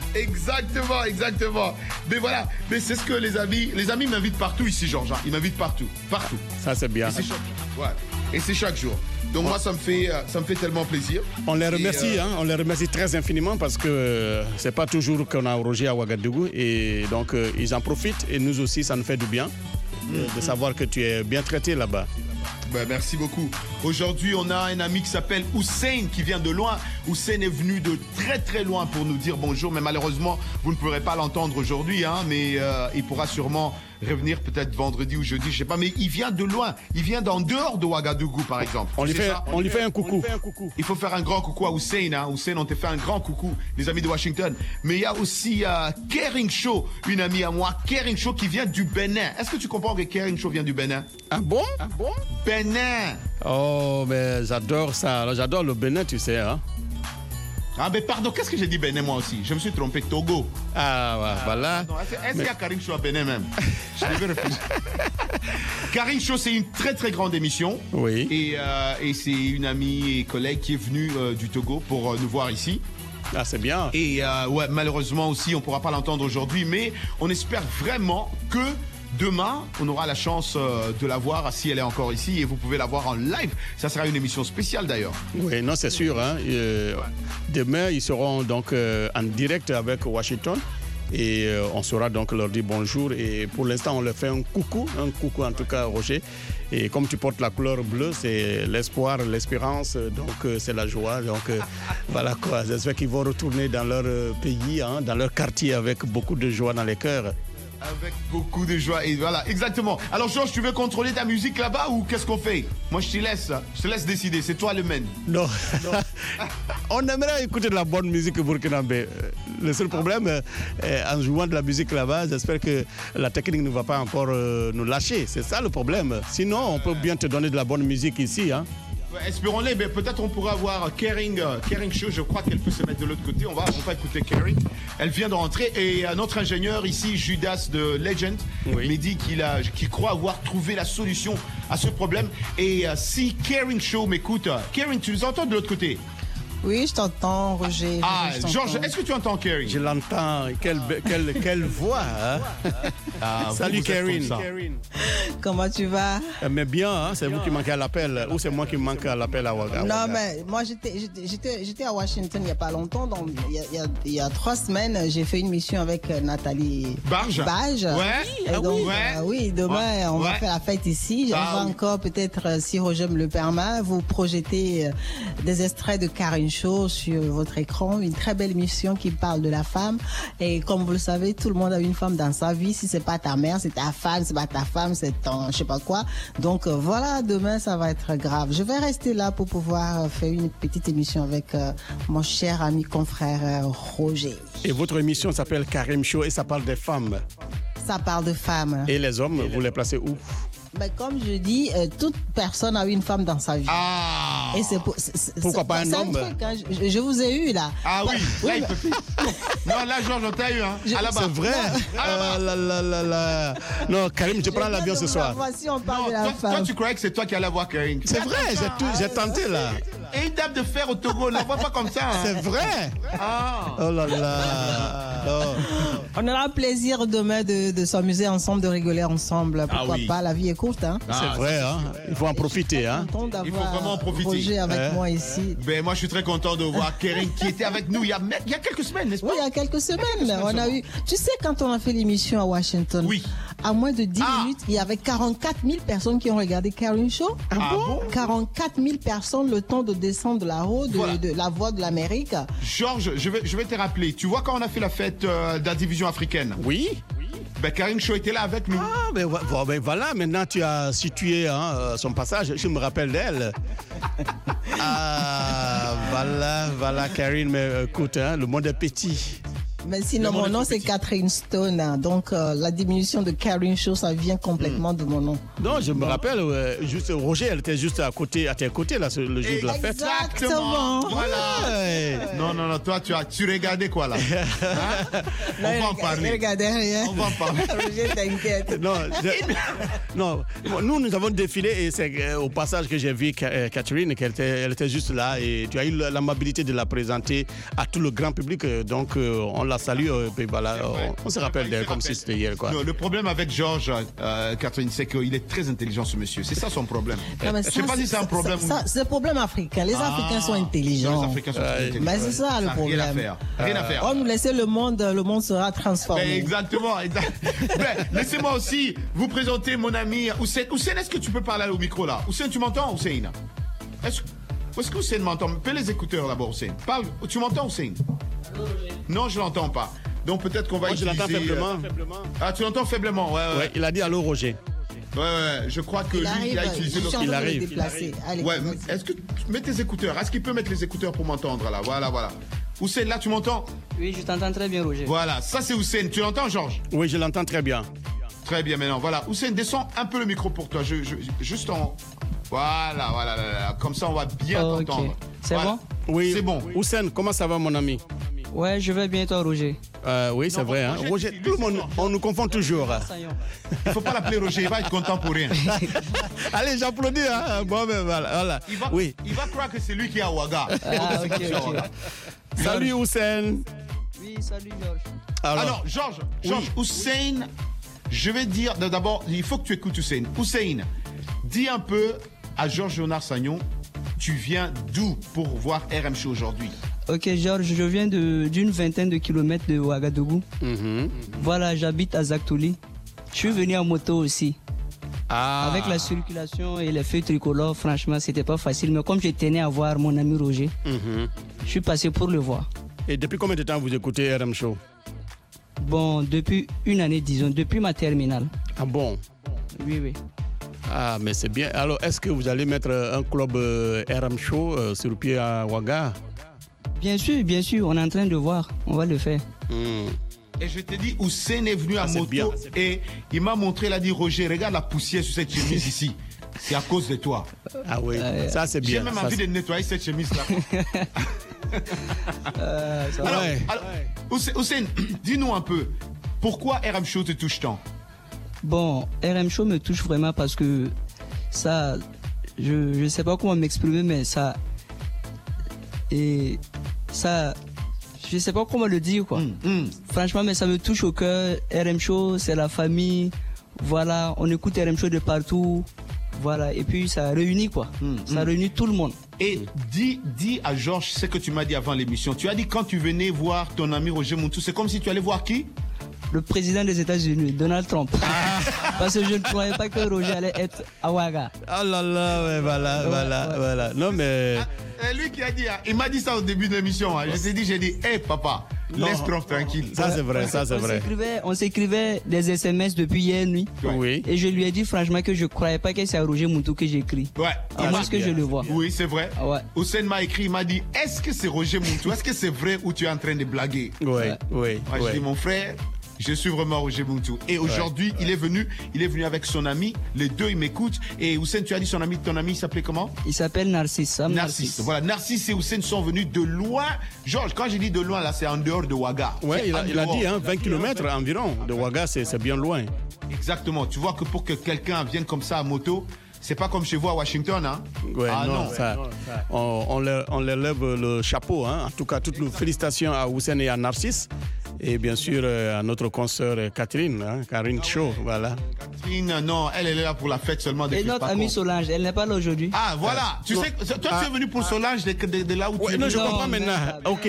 Exactement. Mais voilà, mais c'est ce que les amis m'invitent partout ici, Georges. Ils m'invitent partout. Ça, c'est bien. Et c'est chaque jour. Donc moi, ça me fait tellement plaisir. On les remercie, on les remercie très infiniment parce que c'est pas toujours qu'on a Roger à Ouagadougou et donc ils en profitent et nous aussi, ça nous fait du bien de savoir que tu es bien traité là-bas. Ben, merci beaucoup. Aujourd'hui, on a un ami qui s'appelle Hussein qui vient de loin. Hussein est venu de très très loin pour nous dire bonjour, mais malheureusement, vous ne pourrez pas l'entendre aujourd'hui, mais il pourra sûrement revenir peut-être vendredi ou jeudi, je sais pas, mais il vient de loin. Il vient d'en dehors de Ouagadougou, par exemple. On lui fait un coucou. Il faut faire un grand coucou à Hussein. Hussein, on te fait un grand coucou, les amis de Washington. Mais il y a aussi Kering Show, une amie à moi, Kering Show qui vient du Bénin. Est-ce que tu comprends que Kering Show vient du Bénin? Ah bon? Bénin. Oh, mais j'adore ça. Alors, j'adore le Bénin, tu sais, hein. Ah, mais pardon, qu'est-ce que j'ai dit Bénin, moi aussi? Je me suis trompé, Togo. Voilà. Est-ce qu'il y a Kering Show à Bénin même? Je devais réfléchir. Kering Show, c'est une très très grande émission. Oui. Et c'est une amie et collègue qui est venue du Togo pour nous voir ici. Ah, c'est bien. Et malheureusement aussi, on ne pourra pas l'entendre aujourd'hui, mais on espère vraiment que demain, on aura la chance de la voir si elle est encore ici et vous pouvez la voir en live. Ça sera une émission spéciale d'ailleurs. Oui, non, c'est sûr. Demain, ils seront donc en direct avec Washington et on saura donc leur dire bonjour. Et pour l'instant, on leur fait un coucou en tout cas, Roger. Et comme tu portes la couleur bleue, c'est l'espoir, l'espérance, donc c'est la joie. Donc voilà quoi. J'espère qu'ils vont retourner dans leur pays, dans leur quartier avec beaucoup de joie dans les cœurs. Avec beaucoup de joie, et voilà, exactement. Alors Georges, tu veux contrôler ta musique là-bas ou qu'est-ce qu'on fait? Moi je te laisse décider, c'est toi le main. Non. On aimerait écouter de la bonne musique burkinabé. Le seul problème, en jouant de la musique là-bas, j'espère que la technique ne va pas encore nous lâcher. C'est ça le problème. Sinon, on peut bien te donner de la bonne musique ici, hein. Espérons-les, mais peut-être on pourra avoir Kering Show, je crois qu'elle peut se mettre de l'autre côté, on va écouter Kering. Elle vient de rentrer et notre ingénieur ici, Judas de Legend, me dit qu'il croit avoir trouvé la solution à ce problème. Et si Kering Show m'écoute, Kering, tu nous entends de l'autre côté? Oui, je t'entends, Roger. Ah, je t'entends. Georges, est-ce que tu entends Karine? Je l'entends. Quelle voix. Hein? Salut Karine. Comment tu vas? Mais bien, hein? C'est vous qui manquez à l'appel. Ou c'est moi qui manque à l'appel à Ouaga? Non, mais moi, j'étais à Washington il n'y a pas longtemps. Donc, il y a 3 semaines, j'ai fait une mission avec Nathalie Barge. Ouais. Et donc, oui, demain, on va faire la fête ici. On va encore, peut-être, si Roger me le permet, vous projeter des extraits de Karine Show sur votre écran. Une très belle émission qui parle de la femme. Et comme vous le savez, tout le monde a une femme dans sa vie. Si c'est pas ta mère, c'est ta femme. C'est pas ta femme, c'est ton je sais pas quoi. Donc voilà, demain ça va être grave. Je vais rester là pour pouvoir faire une petite émission avec mon cher ami confrère Roger. Et votre émission s'appelle Karine Show et ça parle des femmes. Ça parle de femmes. Et les hommes, vous les placez où? Ben, comme je dis, toute personne a une femme dans sa vie. Ah. Et pourquoi pas un homme? Truc, hein. Je vous ai eu là. Ah oui, là il peut plus. Non, là Georges, on t'a eu hein. C'est vrai. Non, Karim, je prends l'avion ce soir. Si on parle de la femme. Toi, tu croyais que c'est toi qui allais voir Karine? C'est vrai, j'ai tenté là. Et une dame de fer au Togo, on la voit pas comme ça. Hein. C'est vrai. Ah. Oh là là. Oh. On aura plaisir demain de s'amuser ensemble, de rigoler ensemble. Pourquoi pas? La vie est courte. Hein. C'est vrai, hein. Il faut en profiter. Hein. Il faut vraiment en profiter. Roger avec moi ici. Ben, moi, je suis très content de voir Karine qui était avec nous il y a quelques semaines, n'est-ce pas? Oui, il y a quelques semaines. On a eu. Tu sais, quand on a fait l'émission à Washington, à moins de 10 minutes, il y avait 44 000 personnes qui ont regardé Karine Show. Ah bon? 44 000 personnes, le temps de descendre de la route, de la voix de l'Amérique. Georges, je vais te rappeler. Tu vois quand on a fait la fête de la division africaine? Oui. Ben, Karine Shaw était là avec nous. Ah, ben voilà, maintenant tu as situé son passage. Je me rappelle d'elle. Ah, voilà, Karine, mais écoute, hein, le monde est petit. Mais sinon, mon nom, c'est Catherine Stone. Hein, donc, la diminution de Karine Shaw, ça vient complètement de mon nom. Non, je me rappelle, juste Roger, elle était juste à tes côtés, là, le jour de la fête. Exactement. Voilà. Ouais. Non, toi, tu regardais quoi, là? Hein? On va en parler. Je regardais rien. On va en parler. Roger, t'inquiète. Non, nous avons défilé et c'est au passage que j'ai vu Catherine, elle était juste là et tu as eu l'amabilité de la présenter à tout le grand public. Donc, on la salue, puis voilà, on se rappelle d'elle comme si c'était hier, quoi. Non, le problème avec Georges, Catherine, c'est qu'il est très intelligent, ce monsieur. C'est ça son problème. Non, je sais pas si c'est un problème. C'est un problème africain. Les Africains sont intelligents. Les Africains sont intelligents. Mais c'est ça le problème. Rien à faire. On nous laisse le monde sera transformé. Mais exactement. Laissez-moi aussi vous présenter mon ami Hussein. Hussein, est-ce que tu peux parler au micro là? Hussein, tu m'entends, Hussein? Est-ce que Hussein m'entend? Fais les écouteurs d'abord, Hussein. Parle. Tu m'entends, Hussein? Non, je l'entends pas. Donc peut-être qu'on va utiliser... Je l'entends faiblement. Ah, tu l'entends faiblement, ouais. Il a dit allô, Roger. Ouais, je crois que il a utilisé l'autre. Il arrive. Allez, ouais, est-ce que mets tes écouteurs? Est-ce qu'il peut mettre les écouteurs pour m'entendre là? Voilà. Hussein, là, tu m'entends? Oui, je t'entends très bien, Roger. Voilà, ça c'est Hussein. Tu l'entends, Georges? Oui, je l'entends très bien. Très bien, maintenant. Voilà, Hussein, descends un peu le micro pour toi. Juste en... Voilà. Comme ça, on va bien t'entendre. C'est bon? Oui, c'est bon. Hussein, comment ça va, mon ami? Ouais, je vais bien, toi, Roger. Oui, c'est vrai. Hein. Roger, tout le monde, on nous confond toujours. Il faut pas l'appeler Roger, il va être content pour rien. Allez, j'applaudis. Hein. Bon, ben voilà. Il va croire que c'est lui qui est à Ouaga. Salut, Hussein. Oui, salut, Georges. Alors Georges, Hussein, je vais dire, d'abord, il faut que tu écoutes Hussein. Hussein, dis un peu à Georges Léonard Sagnon, tu viens d'où pour voir RM Show aujourd'hui? Ok, Georges, je viens d'une vingtaine de kilomètres de Ouagadougou. Voilà, j'habite à Zaktouli. Je suis venu en moto aussi. Avec la circulation et les feux tricolores, franchement, c'était pas facile. Mais comme je tenais à voir mon ami Roger, je suis passé pour le voir. Et depuis combien de temps vous écoutez RM Show? Bon, depuis une année, disons, depuis ma terminale. Ah bon? Oui. Ah, mais c'est bien. Alors, est-ce que vous allez mettre un club RM Show sur pied à Ouaga? Bien sûr, on est en train de voir. On va le faire. Et je t'ai dit, Hussein est venu à moto et il m'a montré, il a dit, Roger, regarde la poussière sur cette chemise ici. C'est à cause de toi. Ah oui, ça c'est bien. J'ai même envie de nettoyer cette chemise-là. Alors, Hussein, dis-nous un peu, pourquoi RM Show te touche tant? Bon, RM Show me touche vraiment parce que ça, je ne sais pas comment m'exprimer, mais ça Et ça, je sais pas comment le dire, quoi. Franchement, mais ça me touche au cœur. RM Show, c'est la famille. Voilà, on écoute RM Show de partout. Voilà, et puis ça réunit, quoi. Ça réunit tout le monde. Et dis à Georges ce que tu m'as dit avant l'émission. Tu as dit quand tu venais voir ton ami Roger Muntu, c'est comme si tu allais voir qui? Le président des États-Unis, Donald Trump. Parce que je ne croyais pas que Roger allait être à Ouaga. Oh là là, ouais, voilà. Non, mais... lui qui a dit, il m'a dit ça au début de l'émission. J'ai dit, hé papa, laisse Trump tranquille. Ça c'est vrai, On s'écrivait des SMS depuis hier nuit. Oui. Et je lui ai dit franchement que je ne croyais pas que c'est à Roger Muntu que j'écris. Ouais. À moins que je le vois. Oui, c'est vrai. Ouais. Hussein m'a écrit, il m'a dit, est-ce que c'est Roger Muntu? Est-ce que c'est vrai ou tu es en train de blaguer? Oui. Je dis, mon frère, je suis vraiment Roger Muntu. Et aujourd'hui, il est venu avec son ami. Les deux, ils m'écoutent. Et Hussein, tu as dit ton ami, il s'appelait comment? Il s'appelle Narcisse. Narcisse. Voilà, Narcisse et Hussein sont venus de loin. Georges, quand j'ai dit de loin, là, c'est en dehors de Ouaga. Oui, il a dit 20 km environ de Ouaga, c'est bien loin. Exactement. Tu vois que pour que quelqu'un vienne comme ça à moto, c'est pas comme chez vous à Washington, hein? Ouais, non. On leur lève le chapeau, hein. En tout cas, toutes nos félicitations à Hussein et à Narcisse. Et bien sûr, à notre consoeur Catherine, Karine Shaw, voilà. Catherine, non, elle est là pour la fête seulement. Et notre amie Solange, elle n'est pas là aujourd'hui. Ah, voilà. Tu sais, toi, tu es venu pour Solange de là où tu es. Non, je comprends maintenant. Ok.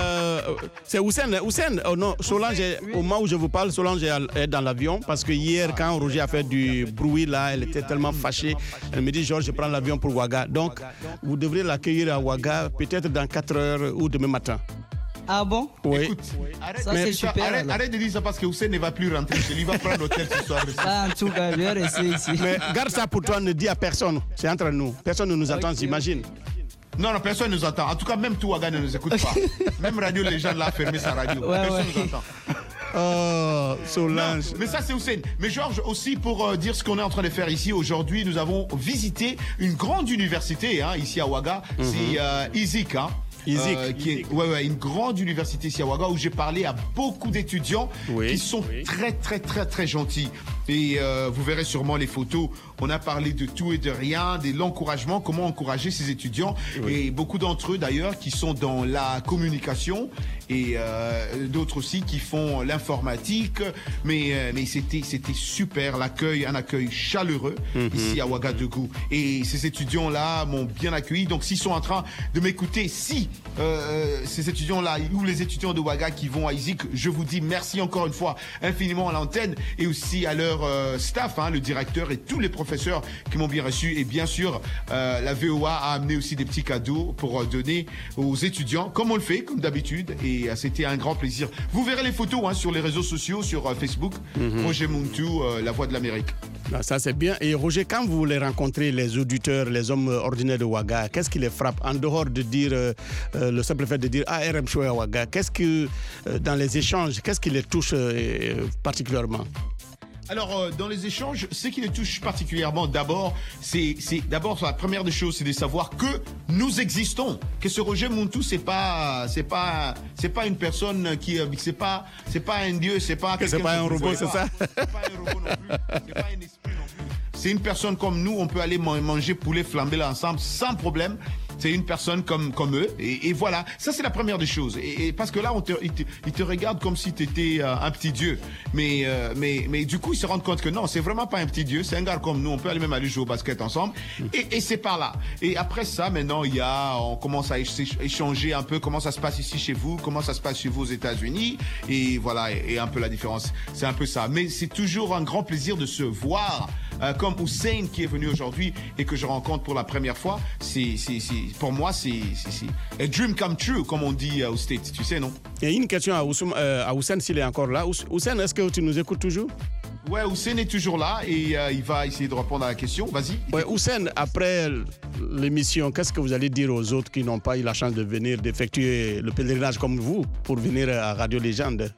C'est Hussein. Oh non, Solange, au moment où je vous parle, Solange est dans l'avion parce que hier, quand Roger a fait du bruit là, elle était tellement fâchée. Elle me dit, Georges, je prends l'avion pour Ouaga. Donc, vous devrez l'accueillir à Ouaga peut-être dans 4 heures ou demain matin. Ah bon? Oui. Écoute, c'est super. Arrête de dire ça parce que Hussein ne va plus rentrer chez lui. Il va prendre l'hôtel ce soir. En tout cas, je vais rester ici. Mais garde ça pour toi, ne dis à personne. C'est entre nous. Personne ne nous attend, j'imagine. Non, personne ne nous attend. En tout cas, même tout Ouaga ne nous écoute pas. Même Radio Légende l'a fermé sa radio. Personne ne nous attend. Oh, Solange. Non, mais ça, c'est Hussein. Mais Georges, aussi pour dire ce qu'on est en train de faire ici aujourd'hui, nous avons visité une grande université ici à Ouaga. C'est ISIC. Qui est une grande université ici à Ouaga où j'ai parlé à beaucoup d'étudiants qui sont très gentils. Et vous verrez sûrement les photos. On a parlé de tout et de rien, de l'encouragement, comment encourager ces étudiants. Et beaucoup d'entre eux d'ailleurs qui sont dans la communication et d'autres aussi qui font l'informatique. Mais c'était super, un accueil chaleureux ici à Ouagadougou. Et ces étudiants-là m'ont bien accueilli. Donc s'ils sont en train de m'écouter, ces étudiants-là ou les étudiants de Ouaga qui vont à ISIC, je vous dis merci encore une fois infiniment à l'antenne et aussi à leur staff, le directeur et tous les professeurs qui m'ont bien reçu. Et bien sûr, la VOA a amené aussi des petits cadeaux pour donner aux étudiants, comme on le fait, comme d'habitude. Et c'était un grand plaisir. Vous verrez les photos sur les réseaux sociaux, sur Facebook. Roger Muntu, la voix de l'Amérique. Ça, c'est bien. Et Roger, quand vous les rencontrez, les auditeurs, les hommes ordinaires de Ouaga, qu'est-ce qui les frappe en dehors de dire, le simple fait de dire RM Show à Ouaga, qu'est-ce que, dans les échanges, qu'est-ce qui les touche particulièrement? Alors, dans les échanges, ce qui les touche particulièrement, d'abord, la première des choses, c'est de savoir que nous existons, que ce Roger Muntu, c'est pas une personne qui, c'est pas un dieu, c'est pas un robot, c'est ça? C'est pas un robot non plus, c'est pas un esprit non plus. C'est une personne comme nous, on peut aller manger poulet flambé là ensemble sans problème. C'est une personne comme eux. Et voilà, ça c'est la première des choses. Et parce que là, ils te regardent comme si tu étais un petit dieu. Mais du coup, ils se rendent compte que non, c'est vraiment pas un petit dieu. C'est un gars comme nous. On peut aller même aller jouer au basket ensemble. Et c'est par là. Et après ça, maintenant, on commence à échanger un peu comment ça se passe ici chez vous, comment ça se passe chez vous aux États-Unis. Et voilà, et un peu la différence. C'est un peu ça. Mais c'est toujours un grand plaisir de se voir. Comme Hussein qui est venu aujourd'hui et que je rencontre pour la première fois, pour moi, c'est a dream come true, comme on dit aux States, tu sais, non? Et une question à Hussein s'il est encore là. Hussein, est-ce que tu nous écoutes toujours? Ouais, Hussein est toujours là et il va essayer de répondre à la question. Vas-y. Ouais, Hussein, après l'émission, qu'est-ce que vous allez dire aux autres qui n'ont pas eu la chance de venir, d'effectuer le pèlerinage comme vous pour venir à Radio Légende?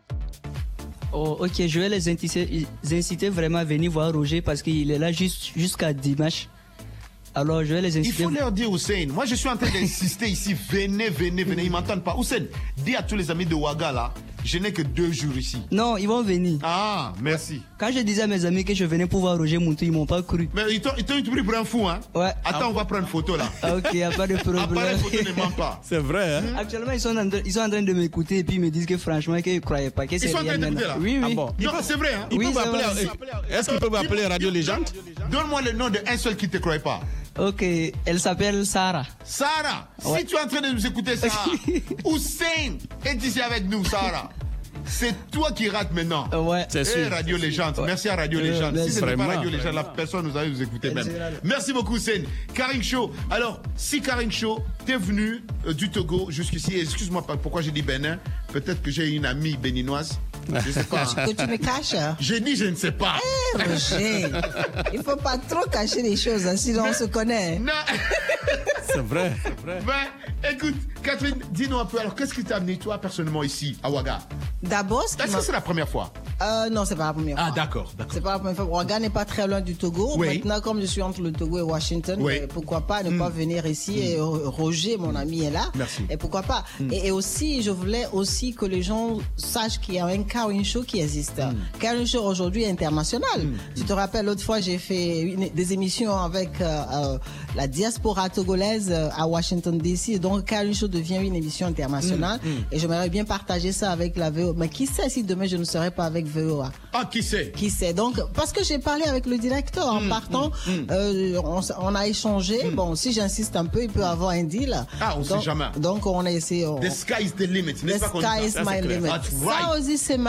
Oh, ok, je vais les inciter vraiment à venir voir Roger parce qu'il est là jusqu'à dimanche. Alors, je vais les inciter. Il faut leur dire, Hussein. Moi, je suis en train d'insister ici. Venez. Ils ne m'entendent pas. Hussein, dis à tous les amis de Ouaga, là, je n'ai que 2 jours ici. Non, ils vont venir. Ah, merci. Quand je disais à mes amis que je venais pour voir Roger Muntu, ils m'ont pas cru. Mais ils t'ont pris pour un fou, hein? Ouais. Attends, on va prendre une photo là. Ok, y a pas de problème. Appareil photo ne ment pas. C'est vrai, hein? Actuellement, ils sont en train de m'écouter et puis ils me disent que franchement, qu'ils ne croyaient pas. Ils sont en train d'écouter là? Oui, oui. Ah bon. Non, c'est vrai, hein? Oui, Est-ce qu'ils peuvent appeler Radio Légende? Donne-moi le nom d'un seul qui ne te croit pas. Ok, elle s'appelle Sarah. Sarah, ouais. Si tu es en train de nous écouter, Sarah, Hussein est ici avec nous, Sarah. C'est toi qui rates maintenant. Ouais. C'est sûr. Radio Légende. Ouais. Merci à Radio Légende. Si ce n'est pas Radio Légende, la personne nous allait nous écouter même. Merci beaucoup, Hussein. Karin Show. Alors, si Karin Show, t'es venu du Togo jusqu'ici, excuse-moi pourquoi j'ai dit Bénin, peut-être que j'ai une amie béninoise. Je sais pas. Que tu me caches? J'ai dit je ne sais pas. Roger, il faut pas trop cacher les choses, hein, sinon on se connaît. Non. C'est vrai, c'est vrai. Ben, écoute, Catherine, dis-nous un peu, alors qu'est-ce qui t'a amené toi personnellement ici, à Ouaga? D'abord, est-ce que c'est la première fois? Non, c'est pas la première fois. Ah, d'accord. C'est pas la première fois. Ouaga n'est pas très loin du Togo. Oui. Maintenant, comme je suis entre le Togo et Washington, oui. Pourquoi pas ne pas venir ici? Et Roger, mon ami, est là. Merci. Et pourquoi pas? Et aussi, je voulais aussi que les gens sachent qu'il y a un Karin Show qui existe. Karin Show aujourd'hui est international. Tu te rappelles, l'autre fois, j'ai fait des émissions avec la diaspora togolaise à Washington DC. Donc, Karin Show devient une émission internationale. Et j'aimerais bien partager ça avec la VOA. Mais qui sait si demain je ne serai pas avec VOA? Ah, qui sait? Qui sait? Donc, parce que j'ai parlé avec le directeur en partant, on a échangé. Bon, si j'insiste un peu, il peut avoir un deal. Ah, on sait jamais. Donc, on a essayé. The sky is the limit. The sky is my limit. Ça aussi, c'est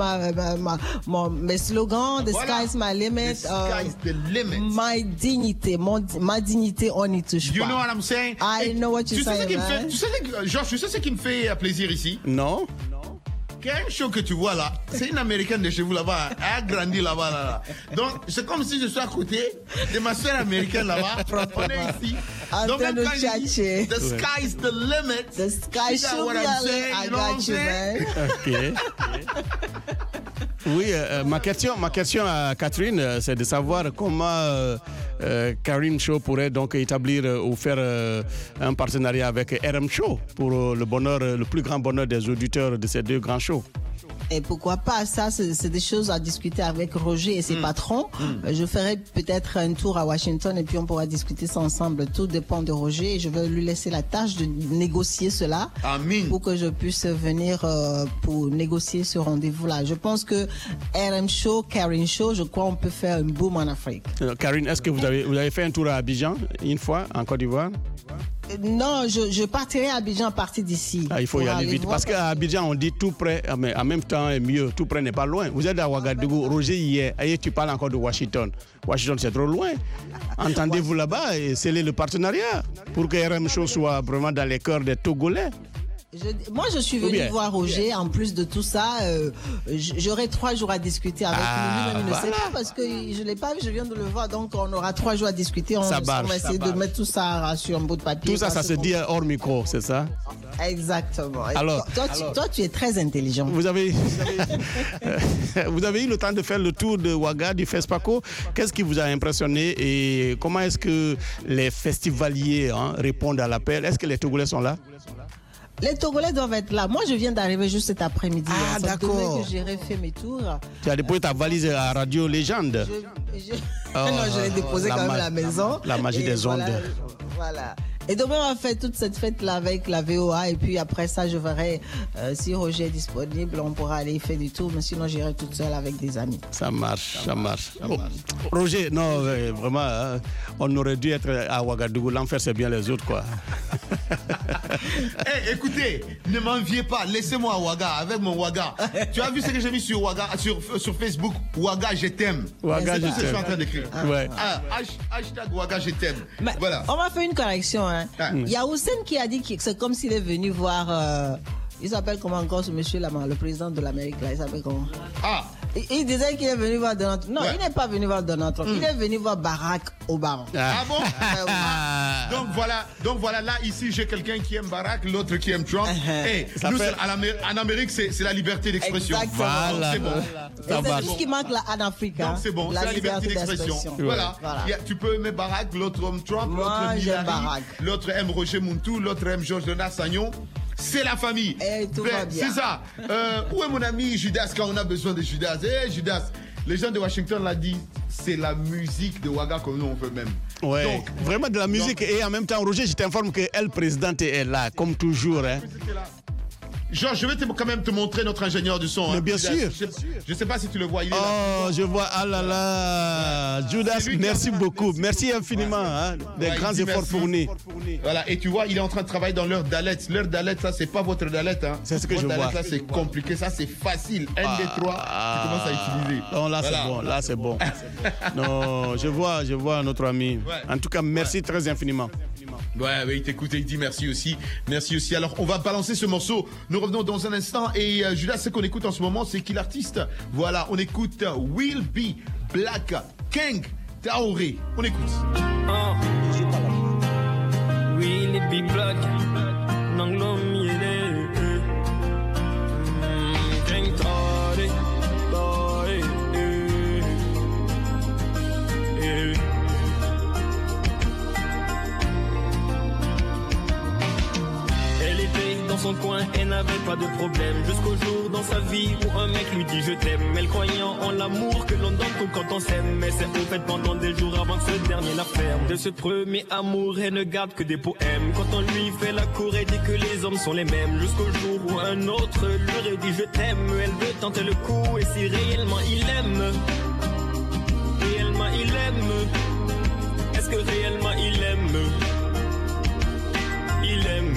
mes slogans. The sky is my limit. The sky is the limit. My dignité. Ma dignité, on n'y touche pas. You know what I'm saying? I know what you're saying, man. Georges, tu sais ce qui me fait plaisir ici? Non. Quel show que tu vois là, c'est une américaine de chez vous là-bas, elle a grandi là-bas. Là. Donc c'est comme si je suis à côté de ma soeur américaine là-bas. On est ici. Donc quand je dis, the sky is the limit. The sky should be the limit. I got you, man. Ok. Oui, ma question à Catherine, c'est de savoir comment Karin Show pourrait donc établir ou faire un partenariat avec RM Show pour le plus grand bonheur des auditeurs de ces 2 grands shows. Et pourquoi pas, ça c'est des choses à discuter avec Roger et ses patrons. Je ferai peut-être un tour à Washington et puis on pourra discuter ça ensemble. Tout dépend de Roger et je vais lui laisser la tâche de négocier cela. Amen. Pour que je puisse venir pour négocier ce rendez-vous-là. Je pense que RM Show, Karin Show, je crois on peut faire un boom en Afrique. Karin, est-ce que vous avez fait un tour à Abidjan une fois en Côte d'Ivoire? Non, je partirai à Abidjan à partir d'ici. Ah, il faut y aller vite. Parce qu'à Abidjan, on dit tout près, mais en même temps, mieux. Tout près n'est pas loin. Vous êtes à Ouagadougou, Roger hier, et tu parles encore de Washington. Washington, c'est trop loin. Entendez-vous là-bas et scellez le partenariat pour que RM Show soit vraiment dans les cœurs des Togolais. Moi, je suis venu voir Roger. En plus de tout ça, j'aurai 3 jours à discuter avec lui. Il ne sait pas parce que je ne l'ai pas vu, je viens de le voir. Donc, on aura 3 jours à discuter. On va essayer de mettre tout ça sur un bout de papier. Tout ça, ça se dit hors micro, c'est ça? Exactement. Alors, toi, tu es très intelligent. Vous avez eu le temps de faire le tour de Ouaga, du FESPACO. Qu'est-ce qui vous a impressionné et comment est-ce que les festivaliers répondent à l'appel? Est-ce que les Togolais sont là? Les Togolais doivent être là. Moi, je viens d'arriver juste cet après-midi. Ah, d'accord. Demain que j'irai faire mes tours. Tu as déposé ta valise à Radio Légende? Non, je l'ai déposé quand même à la maison. La magie des ondes. Voilà. Et demain, on va faire toute cette fête-là avec la VOA. Et puis après ça, je verrai si Roger est disponible. On pourra aller faire du tour. Mais sinon, j'irai toute seule avec des amis. Ça marche. Roger, non, vraiment, on aurait dû être à Ouagadougou. L'enfer, c'est bien les autres, quoi. Hey, écoutez, ne m'enviez pas. Laissez-moi à Ouaga, avec mon Ouaga. Tu as vu ce que j'ai mis sur Ouaga, sur Facebook? Ouaga, je t'aime. Ouaga, je t'aime. C'est ce que je suis en train d'écrire. Ouais. Hashtag Ouaga, je t'aime. Voilà. On m'a fait une correction. Il y a Hussein qui a dit que c'est comme s'il est venu voir. Il s'appelle comment encore ce monsieur là, le président de l'Amérique là, il s'appelle comment? Il disait qu'il est venu voir Donald Trump. Non, il n'est pas venu voir Donald Trump. Il est venu voir Barack Obama. Ah bon? Donc voilà, là ici j'ai quelqu'un qui aime Barack, l'autre qui aime Trump. En Amérique c'est la liberté d'expression. Exactement. C'est bon. C'est tout ce qui manque là en Afrique. Donc c'est bon, c'est la liberté d'expression. Voilà. Tu peux aimer Barack, l'autre aime Trump, l'autre aime Hillary, l'autre aime Roger Muntu, l'autre aime Georges Leonard Sagnon. c'est la famille. Tout va bien. C'est ça. Où est mon ami Judas quand on a besoin de Judas? Judas, les gens de Washington l'ont dit, c'est la musique de Ouaga que nous on veut même. Ouais, donc, vraiment de la musique. Et en même temps, Roger, je t'informe que Elle Présidente est là, comme toujours. Hein. Georges, je vais quand même te montrer notre ingénieur du son. Mais bien sûr. Je ne sais pas si tu le vois. Il est là. Oh, je vois. Ah là là. Judas, merci beaucoup. Merci infiniment. Des grands efforts fournis. Voilà. Et tu vois, il est en train de travailler dans l'heure d'Alet. L'heure d'Alet, ça, c'est pas votre Dalet. Hein. C'est ce que votre je vois. Ça, c'est compliqué. Ça, c'est facile. Un des trois, tu commences à utiliser. Non, là, voilà. C'est bon. Là, c'est bon. Non, je vois notre ami. Ouais. En tout cas, merci très infiniment. Ouais, il t'écoute et il dit merci aussi. Merci aussi. Alors, on va balancer ce morceau. Nous revenons dans un instant. Et Judas, ce qu'on écoute en ce moment, c'est qui l'artiste? Voilà, on écoute Will Be Black, King Taoré. On écoute. Will Be Black, Nanglom Yele, King Taoré, dans son coin, elle n'avait pas de problème. Jusqu'au jour dans sa vie où un mec lui dit je t'aime. Elle croyant en l'amour que l'on donne tout quand on s'aime. Mais c'est au fait pendant des jours avant que ce dernier la ferme. De ce premier amour, elle ne garde que des poèmes. Quand on lui fait la cour, elle dit que les hommes sont les mêmes. Jusqu'au jour où un autre lui redit je t'aime. Elle veut tenter le coup et si réellement il aime. Réellement il aime. Est-ce que réellement il aime? Il aime.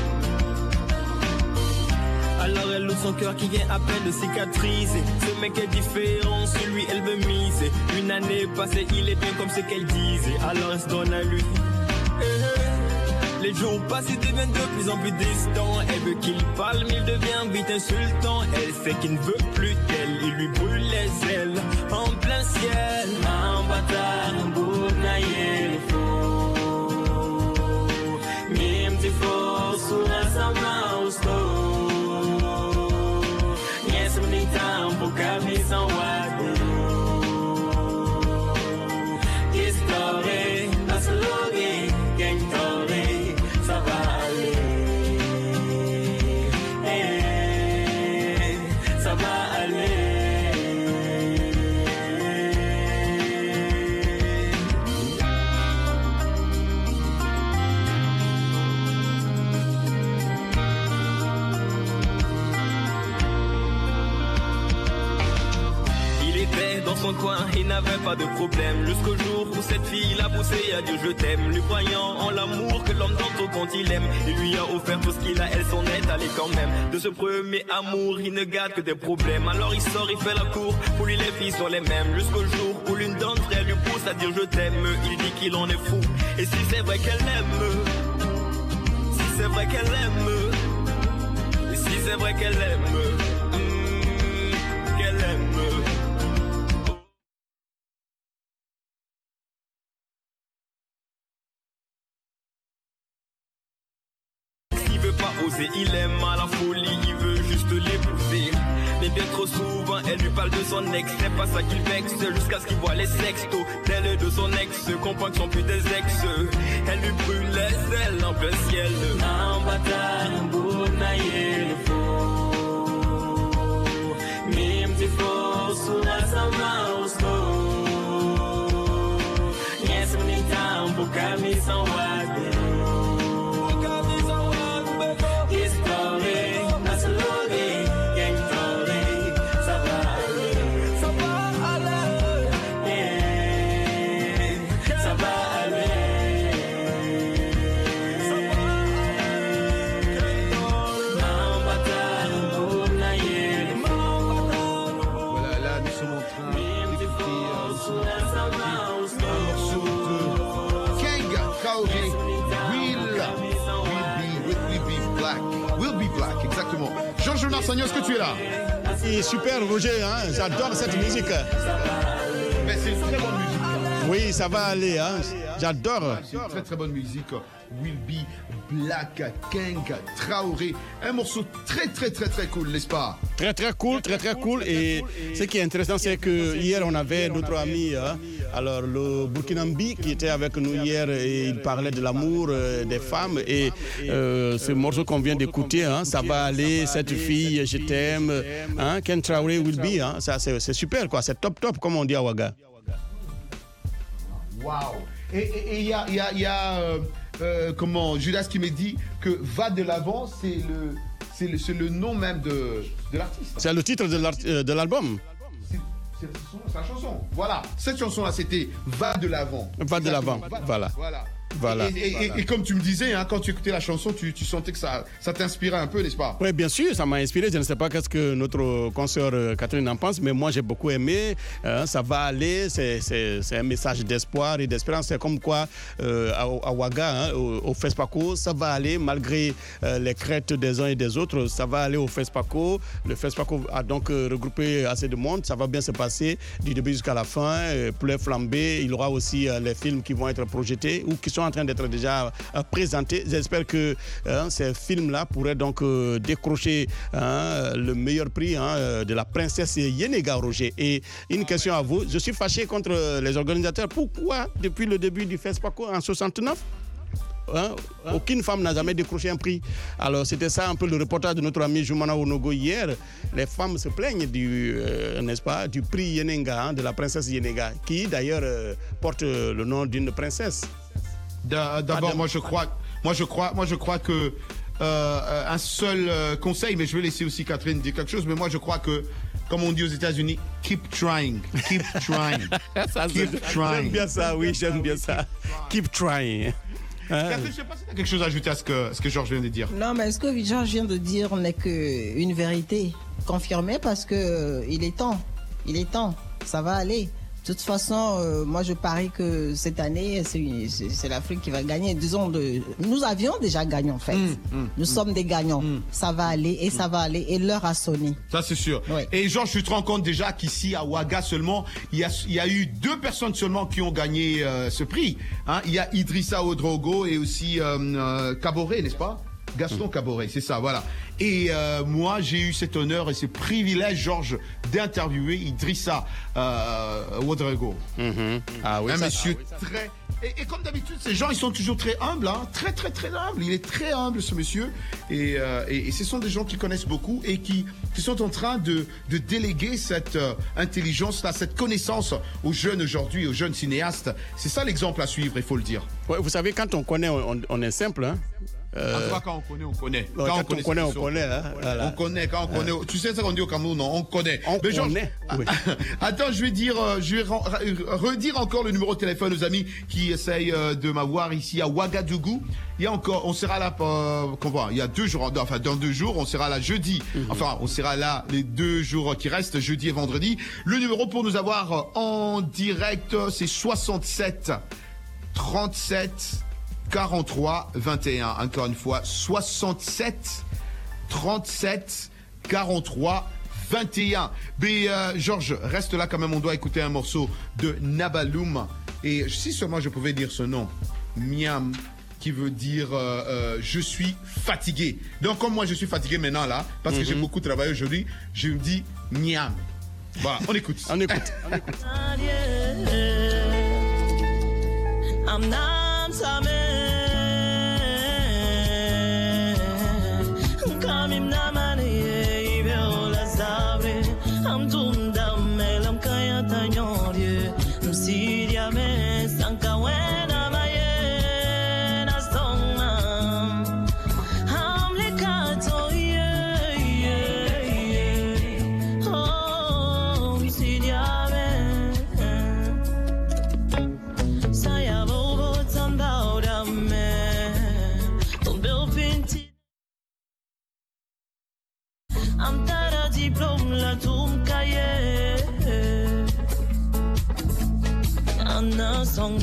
Alors elle ouvre son cœur qui vient à peine de cicatriser. Ce mec est différent, celui elle veut miser. Une année passée, il est bien comme ce qu'elle disait. Alors elle se donne à lui. Les jours passent, ils deviennent de plus en plus distants. Elle veut qu'il parle, mais il devient vite insultant. Elle sait qu'il ne veut plus d'elle, il lui brûle les ailes en plein ciel. Un bâtard, un beau naïe, faux. Mime t'es faux, sous la sama au sto. Yes, many time pour caber sans wade. Histoire, la slogan, gang toré, ça va aller. Ça va aller. Dans son coin, il n'avait pas de problème. Jusqu'au jour où cette fille l'a poussé à dire je t'aime. Lui croyant en l'amour que l'homme tente au quand il aime. Il lui a offert tout ce qu'il a, elle s'en est allée quand même. De ce premier amour, il ne garde que des problèmes. Alors il sort, il fait la cour. Pour lui, les filles sont les mêmes. Jusqu'au jour où l'une d'entre elles lui pousse à dire je t'aime. Il dit qu'il en est fou. Et si c'est vrai qu'elle l'aime, si c'est vrai qu'elle l'aime, et si c'est vrai qu'elle aime, qu'elle aime. Il aime à la folie, il veut juste l'épouser. Mais bien trop souvent, elle lui parle de son ex. C'est pas ça qu'il vexe, jusqu'à ce qu'il voit les sextos d'elle et de son ex, comprend qu'ils sont plus des ex. Elle lui brûle les ailes en plein ciel. Un bâtard, un beau naïe, le faux. Mime t'es faux, sous la sama au sto. Yes, on est down pour Camille sans wade. Jonas Sagno, est-ce que tu es là? Super Roger, hein? J'adore cette musique. Mais c'est une très bonne musique. Oui, ça va aller, hein. J'adore. C'est une très très bonne musique. Will Be, Black, King, Traoré. Un morceau très très très très cool, n'est-ce pas? Très très cool, très très cool. Et ce qui est intéressant, c'est que hier on avait notre ami, alors le Burkinabé qui était avec nous hier et il parlait de l'amour des femmes. Et ce morceau qu'on vient d'écouter, ça va aller, cette fille, je t'aime, Ken Traoré, Will Be, ça c'est super quoi, c'est top top comme on dit à Ouaga. Waouh. Et il y a comment Judas qui me dit que Va de l'avant, c'est le nom même de l'artiste. C'est le titre de l'album. C'est sa chanson. Voilà, cette chanson-là, c'était Va de l'avant. Va de l'avant, voilà. Voilà. Et comme tu me disais, quand tu écoutais la chanson, tu sentais que ça t'inspirait un peu, n'est-ce pas? Oui, bien sûr, ça m'a inspiré. Je ne sais pas qu'est-ce que notre consoeur Catherine en pense, mais moi j'ai beaucoup aimé. Ça va aller, c'est un message d'espoir et d'espérance. C'est comme quoi à Ouaga, au FESPACO, ça va aller malgré les crêtes des uns et des autres. Ça va aller au FESPACO. Le FESPACO a donc regroupé assez de monde. Ça va bien se passer du début jusqu'à la fin. Poulet flambé. Il y aura aussi les films qui vont être projetés ou qui sont en train d'être déjà présentés. J'espère que ces films-là pourraient donc décrocher le meilleur prix de la princesse Yenega, Roger. Et une question à vous, je suis fâché contre les organisateurs. Pourquoi, depuis le début du FESPACO en 69, aucune femme n'a jamais décroché un prix? Alors c'était ça un peu le reportage de notre ami Joumana Onogo hier. Les femmes se plaignent n'est-ce pas, du prix Yenega, de la princesse Yenega, qui d'ailleurs porte le nom d'une princesse. D'abord, moi je crois que un seul conseil, mais je vais laisser aussi Catherine dire quelque chose, mais moi je crois que, comme on dit aux États-Unis, keep trying. Keep trying. J'aime bien ça, oui, j'aime bien ça. Keep trying. Catherine, je ne sais pas si tu as quelque chose à ajouter à ce que Georges vient de dire. Non, mais ce que Georges vient de dire n'est qu'une vérité confirmée, parce que il est temps, ça va aller. De toute façon, moi je parie que cette année, c'est l'Afrique qui va gagner. Disons, nous avions déjà gagné en fait. Nous sommes des gagnants. Ça va aller et ça va aller et l'heure a sonné. Ça c'est sûr. Oui. Et Georges, tu te rends compte déjà qu'ici à Ouaga seulement, il y a eu 2 personnes seulement qui ont gagné ce prix. Il y a Idrissa Odrogo et aussi Kaboré, n'est-ce pas? Gaston Kaboré, c'est ça, voilà. Et moi, j'ai eu cet honneur et ce privilège, Georges, d'interviewer Idrissa Ouedraogo. Ah oui, un monsieur très... Et comme d'habitude, ces gens, ils sont toujours très humbles, très très très humbles. Il est très humble, ce monsieur. Et ce sont des gens qui connaissent beaucoup et qui sont en train de déléguer cette intelligence, cette connaissance aux jeunes aujourd'hui, aux jeunes cinéastes. C'est ça l'exemple à suivre, il faut le dire. Ouais, vous savez, quand on connaît, on est simple, quand on connaît, on connaît. Quand on connaît, on connaît. Voilà. On connaît, quand on connaît. Tu sais ça qu'on dit au Cameroun, non, on connaît. Mais connaît. Oui. Attends, je vais redire encore le numéro de téléphone aux amis qui essayent de m'avoir ici à Ouagadougou. Il y a encore, on sera là, il y a 2 jours, enfin dans 2 jours, on sera là jeudi. Enfin, on sera là les 2 jours qui restent, jeudi et vendredi. Le numéro pour nous avoir en direct, c'est 67 37 43 21. Encore une fois, 67 37 43 21. Mais Georges, reste là quand même, on doit écouter un morceau de Nabaloum. Et si seulement je pouvais dire ce nom, Miam, qui veut dire je suis fatigué. Donc comme moi je suis fatigué maintenant là, parce que j'ai beaucoup travaillé aujourd'hui, je me dis Miam. Voilà, on écoute. On écoute.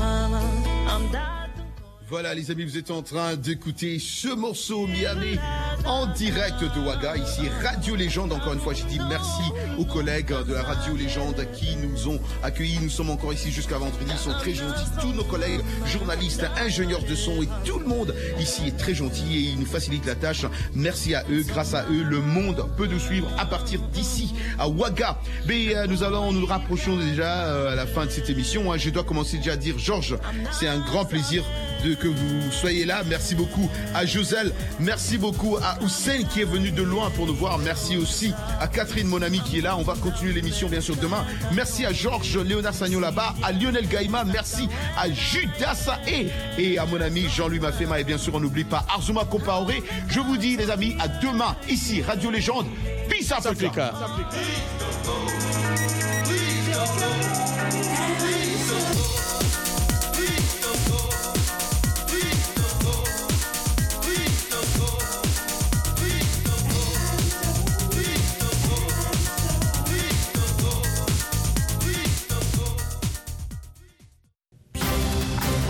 Voilà les amis, vous êtes en train d'écouter ce morceau Miami en direct de Ouaga, ici Radio Légende. Encore une fois, j'ai dit merci aux collègues de la Radio Légende qui nous ont accueillis. Nous sommes encore ici jusqu'à vendredi. Ils sont très gentils. Tous nos collègues, journalistes, ingénieurs de son et tout le monde ici est très gentil et ils nous facilitent la tâche. Merci à eux. Grâce à eux, le monde peut nous suivre à partir d'ici, à Ouaga. Mais nous rapprochons déjà à la fin de cette émission. Je dois commencer déjà à dire, Georges, c'est un grand plaisir que vous soyez là. Merci beaucoup à Joselle. Merci beaucoup à Hussein qui est venu de loin pour nous voir. Merci aussi à Catherine, mon amie, qui est là. On va continuer l'émission bien sûr demain. Merci à Georges Léonard Sagnon là-bas, à Lionel Gaïma. Merci à Judas Saé et à mon ami Jean-Louis Mafema. Et bien sûr, on n'oublie pas Arzuma Compaoré. Je vous dis, les amis, à demain ici, Radio Légende. Peace Africa.